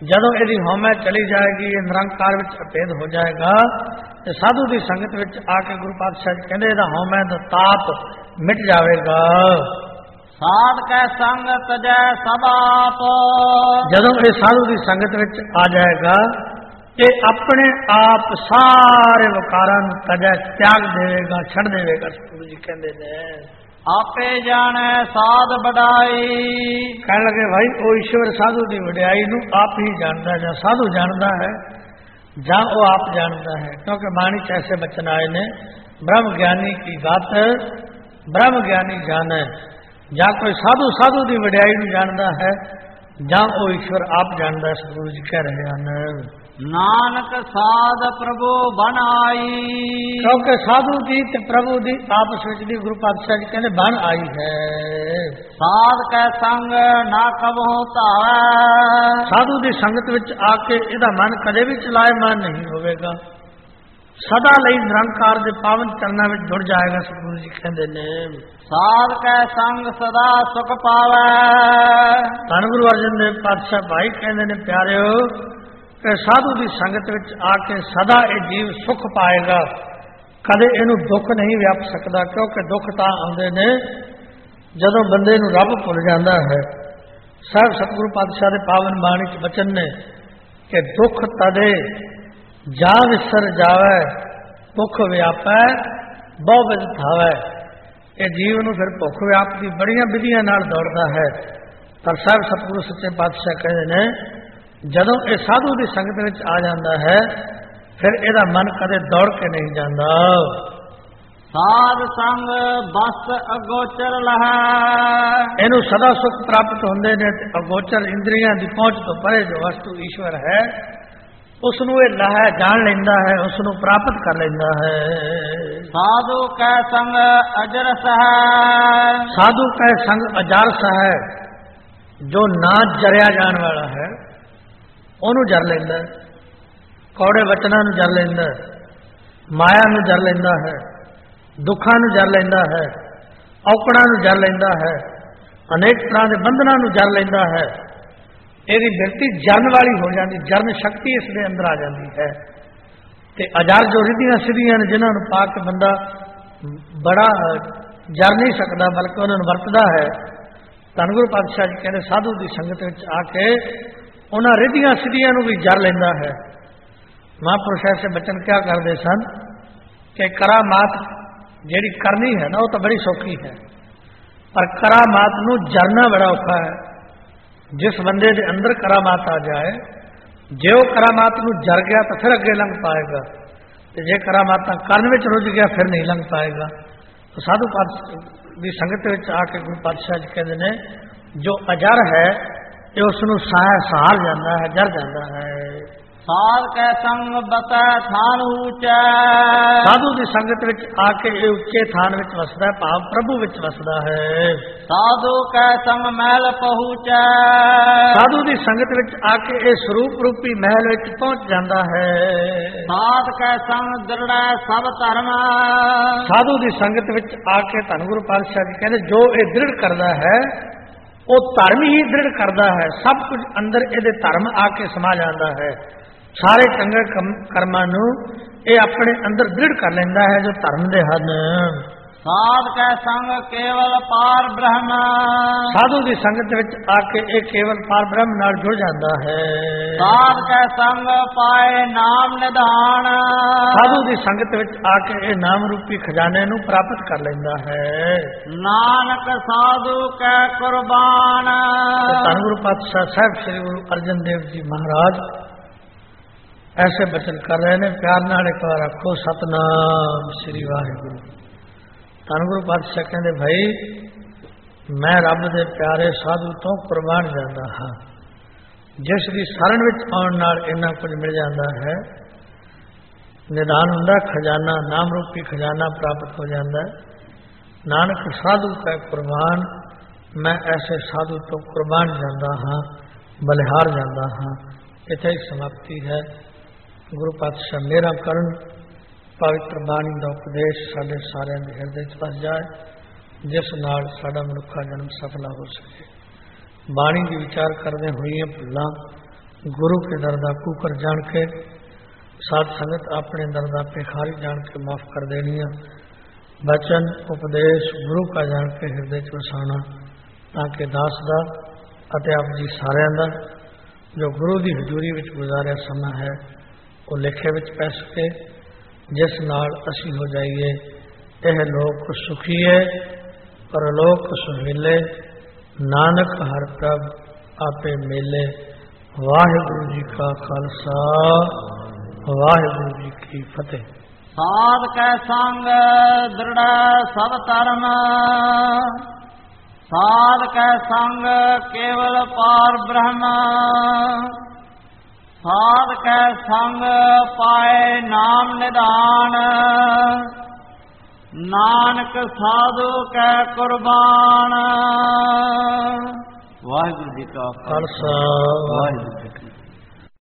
ਜਦੋਂ ਇਹਦੀ ਹਉਮੈ ਚਲੀ ਜਾਏਗੀ, ਇਹ ਨਿਰੰਕਾਰ ਵਿੱਚ ਅਭੇਦ ਹੋ ਜਾਏਗਾ, ਤੇ ਸਾਧੂ ਦੀ ਸੰਗਤ ਵਿੱਚ ਆ ਕੇ ਗੁਰੂ ਪਾਤਸ਼ਾਹ ਜੀ ਕਹਿੰਦੇ ਇਹਦਾ ਹਉਮੈ ਦਾ ਤਾਪ ਮਿਟ ਜਾਵੇਗਾ। ਸਾਧ ਕੈ ਸੰਗ ਤਜੈ ਸਭ ਆਪ, ਜਦੋਂ ਇਹ ਸਾਧੂ ਦੀ ਸੰਗਤ ਵਿੱਚ ਆ ਜਾਏਗਾ, ਇਹ ਆਪਣੇ ਆਪ ਸਾਰੇ ਵਿਕਾਰਾਂ ਨੂੰ ਤਜੈ ਤਿਆਗ ਦੇਵੇਗਾ, ਛੱਡ ਦੇਵੇਗਾ। ਗੁਰੂ ਜੀ ਕਹਿੰਦੇ ਨੇ ਆਪੇ ਜਾਣੈ ਸਾਧ ਵਡਾਈ, ਕਹਿਣ ਲੱਗੇ ਭਾਈ ਉਹ ਈਸ਼ਵਰ ਸਾਧੂ ਦੀ ਵਡਿਆਈ ਨੂੰ ਆਪ ਹੀ ਜਾਣਦਾ, ਜਾਂ ਸਾਧੂ ਜਾਣਦਾ ਹੈ ਜਾਂ ਉਹ ਆਪ ਜਾਣਦਾ ਹੈ। ਕਿਉਂਕਿ ਬਾਣੀ ਚ ਐਸੇ ਬਚਨ ਆਏ ਨੇ, ब्रह्म ज्ञानी की गत ब्रह्म ज्ञानी जाने, ਜਾਂ ਕੋਈ ਸਾਧੂ ਸਾਧੂ ਦੀ ਵਡਿਆਈ ਨੂੰ ਜਾਣਦਾ ਹੈ ਜਾਂ ਉਹ ਈਸ਼ਵਰ ਆਪ ਜਾਣਦਾ ਹੈ। ਸਤਿਗੁਰੂ ਜੀ ਕਹਿ ਰਹੇ ਹਨ ਨਾਨਕ ਸਾਧ ਪ੍ਰਭੂ ਬਣ ਆਈ, ਕਿਉਂਕਿ ਸਾਧੂ ਦੀ ਤੇ ਪ੍ਰਭੂ ਦੀ ਆਪਸ ਵਿੱਚ ਦੀ ਗੁਰੂ ਪਾਤਸ਼ਾਹ ਜੀ ਕਹਿੰਦੇ ਬਣ ਆਈ ਹੈ। ਸਾਧ ਕੈ ਸੰਗ ਨਾ ਕਬਹੁ ਧਾਵੈ, ਸਾਧੂ ਦੀ ਸੰਗਤ ਵਿੱਚ ਆ ਕੇ ਇਹਦਾ ਮਨ ਕਦੇ ਵੀ ਚਲਾਇਮਾਨ ਨਹੀਂ ਹੋਵੇਗਾ, ਸਦਾ ਲਈ ਨਿਰੰਕਾਰ ਦੇ ਪਾਵਨ ਚਰਨਾਂ ਵਿੱਚ ਜੁੜ ਜਾਏਗਾ। ਸਤਿਗੁਰੂ ਜੀ ਕਹਿੰਦੇ ਨੇ ਸਾਧ ਕੈ ਸੰਗ ਸਦਾ ਸੁਖ ਪਾਵੈ, ਧੰਨ ਗੁਰੂ ਅਰਜਨ ਦੇਵ ਪਾਤਸ਼ਾਹ ਭਾਈ ਕਹਿੰਦੇ ਨੇ ਪਿਆਰਿਓ ਕਿ ਸਾਧੂ ਦੀ ਸੰਗਤ ਵਿੱਚ ਆ ਕੇ ਸਦਾ ਇਹ ਜੀਵ ਸੁਖ ਪਾਏਗਾ, ਕਦੇ ਇਹਨੂੰ ਦੁੱਖ ਨਹੀਂ ਵਿਆਪ ਸਕਦਾ। ਕਿਉਂਕਿ ਦੁੱਖ ਤਾਂ ਆਉਂਦੇ ਨੇ ਜਦੋਂ ਬੰਦੇ ਨੂੰ ਰੱਬ ਭੁੱਲ ਜਾਂਦਾ ਹੈ। ਸਾਹਿਬ ਸਤਿਗੁਰੂ ਪਾਤਸ਼ਾਹ ਦੇ ਪਾਵਨ ਬਾਣੀ ਚ ਬਚਨ ਨੇ ਕਿ ਦੁੱਖ ਤਦੇ ਜਾਂ ਵਿਸਰ ਜਾਵੇ, ਭੁੱਖ ਵਿਆਪੈ ਬਹੁ ਵਿਧ ਥਾਵੈ। ਇਹ ਜੀਵ ਨੂੰ ਫਿਰ ਭੁੱਖ ਵਿਆਪ ਦੀ ਬੜੀਆਂ ਵਿਧੀਆਂ ਨਾਲ ਦੌੜਦਾ ਹੈ। ਪਰ ਸਾਹਿਬ ਸਤਿਗੁਰੂ ਸੱਚੇ ਪਾਤਸ਼ਾਹ ਕਹਿੰਦੇ ਨੇ ਜਦੋਂ ਇਹ ਸਾਧੂ ਦੀ ਸੰਗਤ ਵਿੱਚ ਆ ਜਾਂਦਾ ਹੈ ਫਿਰ ਇਹਦਾ ਮਨ ਕਦੇ ਦੌੜ ਕੇ ਨਹੀਂ ਜਾਂਦਾ। ਸਾਧ ਸੰਗ ਬਸ ਅਗੋਚਰ ਲਹੈ, ਇਹਨੂੰ ਸਦਾ ਸੁਖ ਪ੍ਰਾਪਤ ਹੁੰਦੇ ਨੇ ਤੇ ਅਗੋਚਰ ਇੰਦਰੀਆਂ ਦੀ ਪਹੁੰਚ ਤੋਂ ਪਰੇ ਜੋ ਵਸਤੂ ਈਸ਼ਵਰ ਹੈ ਉਸ ਨੂੰ ਇਹ ਲਹੈ ਜਾਣ ਲੈਂਦਾ ਹੈ, ਉਸ ਨੂੰ ਪ੍ਰਾਪਤ ਕਰ ਲੈਂਦਾ ਹੈ। ਸਾਧੂ ਕੈ ਸੰਗ ਅਜਰਸ ਹੈ, ਸਾਧੂ ਕੈ ਸੰਗ ਅਜਰਸ ਹੈ, ਜੋ ਨਾ ਜਰਿਆ ਜਾਣ ਵਾਲਾ ਹੈ ਉਹਨੂੰ ਜਰ ਲੈਂਦਾ, ਕੌੜੇ ਵਚਨਾਂ ਨੂੰ ਜਰ ਲੈਂਦਾ, ਮਾਇਆ ਨੂੰ ਜਰ ਲੈਂਦਾ ਹੈ, ਦੁੱਖਾਂ ਨੂੰ ਜਰ ਲੈਂਦਾ ਹੈ, ਔਕੜਾਂ ਨੂੰ ਜਰ ਲੈਂਦਾ ਹੈ, ਅਨੇਕ ਤਰ੍ਹਾਂ ਦੇ ਬੰਧਨਾਂ ਨੂੰ ਜਰ ਲੈਂਦਾ ਹੈ। ਇਹਦੀ ਬਿਰਤੀ ਜਰਨ ਵਾਲੀ ਹੋ ਜਾਂਦੀ, ਜਰਨ ਸ਼ਕਤੀ ਇਸ ਦੇ ਅੰਦਰ ਆ ਜਾਂਦੀ ਹੈ। ਤੇ ਅਜਰ ਜੋ ਰਿੱਧੀਆਂ ਸਿੱਧੀਆਂ ਨੇ ਜਿਨ੍ਹਾਂ ਨੂੰ ਪਾ ਕੇ ਬੰਦਾ ਬੜਾ ਜਰ ਨਹੀਂ ਸਕਦਾ ਬਲਕਿ ਉਹਨਾਂ ਨੂੰ ਵਰਤਦਾ ਹੈ। ਧੰਨ ਗੁਰੂ ਪਾਤਸ਼ਾਹ ਜੀ ਕਹਿੰਦੇ ਸਾਧੂ ਦੀ ਸੰਗਤ ਵਿੱਚ ਆ ਕੇ ਉਹਨਾਂ ਰਿੱਧੀਆਂ ਸਿੱਧੀਆਂ ਨੂੰ ਵੀ ਜਰ ਲੈਂਦਾ ਹੈ। ਮਹਾਂਪੁਰਸ਼ ਐਸੇ ਬਚਨ ਕਿਆ ਕਰਦੇ ਸਨ ਕਿ ਕਰਾਮਾਤ ਜਿਹੜੀ ਕਰਨੀ ਹੈ ਨਾ ਉਹ ਤਾਂ ਬੜੀ ਸੌਖੀ ਹੈ, ਪਰ ਕਰਾਮਾਤ ਨੂੰ ਜਰਨਾ ਬੜਾ ਔਖਾ ਹੈ। ਜਿਸ ਬੰਦੇ ਦੇ ਅੰਦਰ ਕਰਾਮਾਤ ਆ ਜਾਏ, ਜੇ ਉਹ ਕਰਾਮਾਤ ਨੂੰ ਜਰ ਗਿਆ ਤਾਂ ਫਿਰ ਅੱਗੇ ਲੰਘ ਪਾਏਗਾ, ਤੇ ਜੇ ਕਰਾਮਾਤਾਂ ਕਰਨ ਵਿੱਚ ਰੁੱਝ ਗਿਆ ਫਿਰ ਨਹੀਂ ਲੰਘ ਪਾਏਗਾ। ਤਾਂ ਸਾਧੂ ਪਾਤਸ਼ਾਹ ਦੀ ਸੰਗਤ ਵਿੱਚ ਆ ਕੇ ਗੁਰੂ ਪਾਤਸ਼ਾਹ ਜੀ ਕਹਿੰਦੇ ਨੇ ਜੋ ਅਜਰ ਹੈ ਇਹ ਉਸ ਨੂੰ ਸਹਾਰ ਜਾਂਦਾ ਹੈ, ਜਰ ਜਾਂਦਾ ਹੈ। ਸਾਧ ਕੈ ਸੰਗ ਬਸੈ ਥਾਨ ਊਚੈ, ਸਾਧੂ ਦੀ ਸੰਗਤ ਵਿੱਚ ਆ ਕੇ ਇਹ ਉੱਚੇ ਥਾਨ ਵਿੱਚ ਵਸਦਾ ਹੈ, ਭਾਵ ਪ੍ਰਭੂ ਵਿੱਚ ਵਸਦਾ ਹੈ। ਸਾਧੂ ਕੈ ਸੰਗ ਮਹਿਲ ਪਹੁੰਚੈ, ਸਾਧੂ ਦੀ ਸੰਗਤ ਵਿੱਚ ਆ ਕੇ ਇਹ ਸਰੂਪ ਰੂਪੀ ਮਹਿਲ ਵਿੱਚ ਪਹੁੰਚ ਜਾਂਦਾ ਹੈ। ਸਾਧ ਕੈ ਸੰਗ ਦ੍ਰਿੜੈ ਸਭ ਧਰਮ, ਸਾਧੂ ਦੀ ਸੰਗਤ ਵਿੱਚ ਆ ਕੇ ਧੰਨ ਗੁਰੂ ਪਾਤਸ਼ਾਹ ਜੀ ਕਹਿੰਦੇ ਜੋ ਇਹ ਦ੍ਰਿੜ ਕਰਦਾ ਹੈ ਉਹ ਧਰਮ ਹੀ ਦ੍ਰਿੜ ਕਰਦਾ ਹੈ। ਸਭ ਕੁਝ ਅੰਦਰ ਇਹਦੇ ਧਰਮ ਆ ਕੇ ਸਮਾ ਜਾਂਦਾ ਹੈ। ਸਾਰੇ ਚੰਗੇ ਕਰਮਾਂ ਨੂੰ ਇਹ ਆਪਣੇ ਅੰਦਰ ਦ੍ਰਿੜ ਕਰ ਲੈਂਦਾ ਹੈ ਜੋ ਧਰਮ ਦੇ ਹਨ। ਸਾਧ ਕੈ ਸੰਗ ਕੇਵਲ ਪਾਰ ਬ੍ਰਹਮ, ਸਾਧੂ ਦੀ ਸੰਗਤ ਵਿੱਚ ਆ ਕੇ ਇਹ ਕੇਵਲ ਪਾਰ ਬ੍ਰਹਮ ਨਾਲ ਜੁੜ ਜਾਂਦਾ ਹੈ। ਸਾਧ ਕੈ ਸੰਗ ਪਾਏ ਨਾਮ ਨਿਧਾਨ, ਸਾਧੂ ਦੀ ਸੰਗਤ ਵਿੱਚ ਆ ਕੇ ਇਹ ਨਾਮ ਰੂਪੀ ਖਜ਼ਾਨੇ ਨੂੰ ਪ੍ਰਾਪਤ ਕਰ ਲੈਂਦਾ ਹੈ। ਨਾਨਕ ਸਾਧੂ ਕੈ ਕੁਰਬਾਨ। ਧੰਨ ਗੁਰੂ ਪਾਤਸ਼ਾਹ ਸਾਹਿਬ ਸ੍ਰੀ ਗੁਰੂ ਅਰਜਨ ਦੇਵ ਜੀ ਮਹਾਰਾਜ ਐਸੇ ਬਚਨ ਕਰ ਰਹੇ ਨੇ, ਪਿਆਰ ਨਾਲ ਇੱਕ ਵਾਰ ਆਖੋ ਸਤਨਾਮ ਸ੍ਰੀ ਵਾਹਿਗੁਰੂ। ਧੰਨ ਗੁਰੂ ਪਾਤਸ਼ਾਹ ਕਹਿੰਦੇ ਭਾਈ ਮੈਂ ਰੱਬ ਦੇ ਪਿਆਰੇ ਸਾਧੂ ਤੋਂ ਕੁਰਬਾਨ ਜਾਂਦਾ ਹਾਂ, ਜਿਸ ਦੀ ਸ਼ਰਨ ਵਿੱਚ ਆਉਣ ਨਾਲ ਇੰਨਾ ਕੁਝ ਮਿਲ ਜਾਂਦਾ ਹੈ। ਨਿਦਾਨ ਹੁੰਦਾ ਖਜ਼ਾਨਾ, ਨਾਮ ਰੂਪੀ ਖਜ਼ਾਨਾ ਪ੍ਰਾਪਤ ਹੋ ਜਾਂਦਾ ਹੈ। ਨਾਨਕ ਸਾਧੂ ਕੈ ਕੁਰਬਾਨ, ਮੈਂ ਐਸੇ ਸਾਧੂ ਤੋਂ ਕੁਰਬਾਨ ਜਾਂਦਾ ਹਾਂ, ਬਲਿਹਾਰ ਜਾਂਦਾ ਹਾਂ। ਇੱਥੇ ਹੀ ਸਮਾਪਤੀ ਹੈ। ਗੁਰੂ ਪਾਤਸ਼ਾਹ ਮੇਰਾ ਕਰਨ ਪਵਿੱਤਰ ਬਾਣੀ ਦਾ ਉਪਦੇਸ਼ ਸਾਡੇ ਸਾਰਿਆਂ ਦੇ ਹਿਰਦੇ 'ਚ ਵਸ ਜਾਏ, ਜਿਸ ਨਾਲ ਸਾਡਾ ਮਨੁੱਖਾ ਜਨਮ ਸਫਲਾ ਹੋ ਸਕੇ। ਬਾਣੀ ਦੀ ਵਿਚਾਰ ਕਰਦੇ ਹੋਈਆਂ ਭੁੱਲਾਂ गुरु के दर दा कूकर जान के साध संगत अपने दर दा पेखारी जान के माफ कर देनिया। बचन उपदेश गुरु का जान के हृदय च वसाना ताकि दास दा अते आप जी सारिਆਂ ਦਾ जो गुरु की हजूरी विच गुजारिया समा है वो लेखे विच पै सके, जिस नाल असी हो जाइए यह लोक सुखीए परलोक सुहेले, नानक हर प्रभ आपे मेले। वाहिगुरु जी का खालसा वाहिगुरु जी की फतेह। साध कै संग दृढ़ सब धर्म, साध कै संग केवल पार ब्रह्म, साध कै संग पाए नाम निधान, नानक साधु कै कुर्बान। वाहिगुरु जी का खालसा वाहिगुरु।